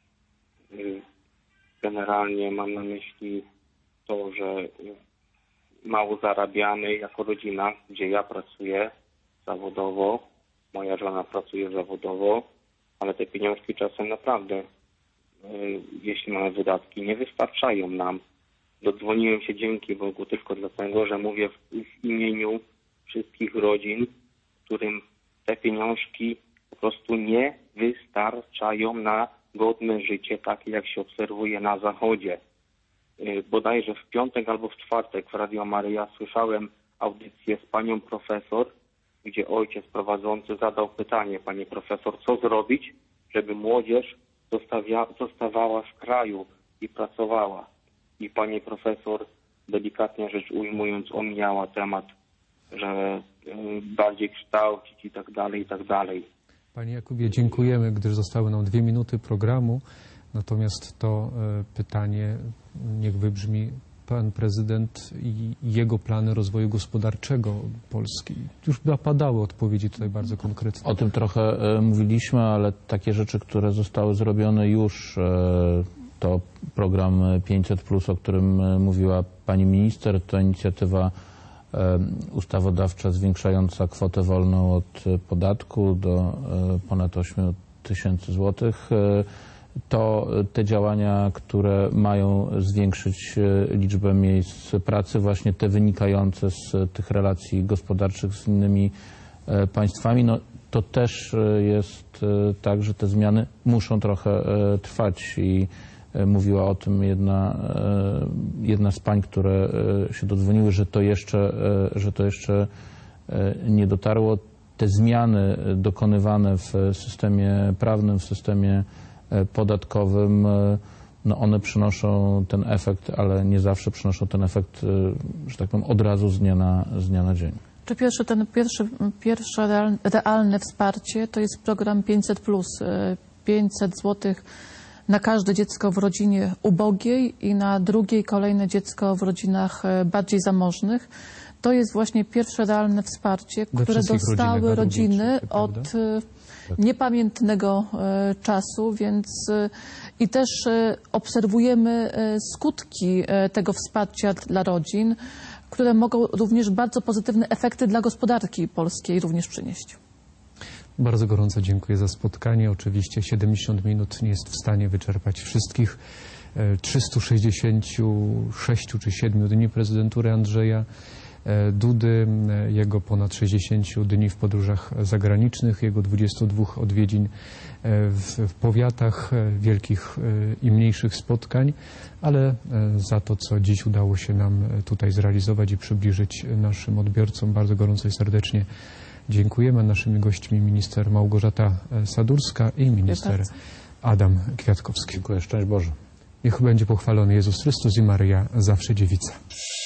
Generalnie mam na myśli to, że mało zarabiamy jako rodzina, gdzie ja pracuję zawodowo, moja żona pracuje zawodowo, ale te pieniążki czasem naprawdę, jeśli mamy wydatki, nie wystarczają nam. Dodzwoniłem się dzięki Bogu tylko dlatego, że mówię w imieniu wszystkich rodzin, którym te pieniążki po prostu nie wystarczają na godne życie, takie jak się obserwuje na Zachodzie. Bodajże w piątek albo w czwartek w Radio Maryja słyszałem audycję z panią profesor, gdzie ojciec prowadzący zadał pytanie: pani profesor, co zrobić, żeby młodzież zostawała w kraju i pracowała? I pani profesor, delikatnie rzecz ujmując, omijała temat, że bardziej kształcić i tak dalej, i tak dalej. Panie Jakubie, dziękujemy, gdyż zostały nam 2 minuty programu. Natomiast to pytanie niech wybrzmi pan prezydent i jego plany rozwoju gospodarczego Polski. Już padały odpowiedzi tutaj bardzo konkretne. O tym trochę mówiliśmy, ale takie rzeczy, które zostały zrobione już, to program 500+, o którym mówiła pani minister, to inicjatywa ustawodawcza zwiększająca kwotę wolną od podatku do ponad 8 tysięcy złotych. To te działania, które mają zwiększyć liczbę miejsc pracy, właśnie te wynikające z tych relacji gospodarczych z innymi państwami, no to też jest tak, że te zmiany muszą trochę trwać i mówiła o tym jedna z pań, które się dodzwoniły, że to jeszcze nie dotarło. te zmiany dokonywane w systemie prawnym, w systemie podatkowym, no one przynoszą ten efekt, ale nie zawsze przynoszą ten efekt, że tak powiem, od razu z dnia na dzień. Czy pierwsze realne wsparcie to jest program 500+, 500 zł na każde dziecko w rodzinie ubogiej i na drugie i kolejne dziecko w rodzinach bardziej zamożnych. To jest właśnie pierwsze realne wsparcie, które dostały rodziny od niepamiętnego czasu, więc i też obserwujemy skutki tego wsparcia dla rodzin, które mogą również bardzo pozytywne efekty dla gospodarki polskiej również przynieść. Bardzo gorąco dziękuję za spotkanie. Oczywiście 70 minut nie jest w stanie wyczerpać wszystkich 366 czy 7 dni prezydentury Andrzeja Dudy, jego ponad 60 dni w podróżach zagranicznych, jego 22 odwiedzin w powiatach, wielkich i mniejszych spotkań, ale za to, co dziś udało się nam tutaj zrealizować i przybliżyć naszym odbiorcom, bardzo gorąco i serdecznie dziękujemy. Naszymi gośćmi minister Małgorzata Sadurska i minister Adam Kwiatkowski. Dziękuję, szczęść Boże. Niech będzie pochwalony Jezus Chrystus i Maryja, zawsze dziewica.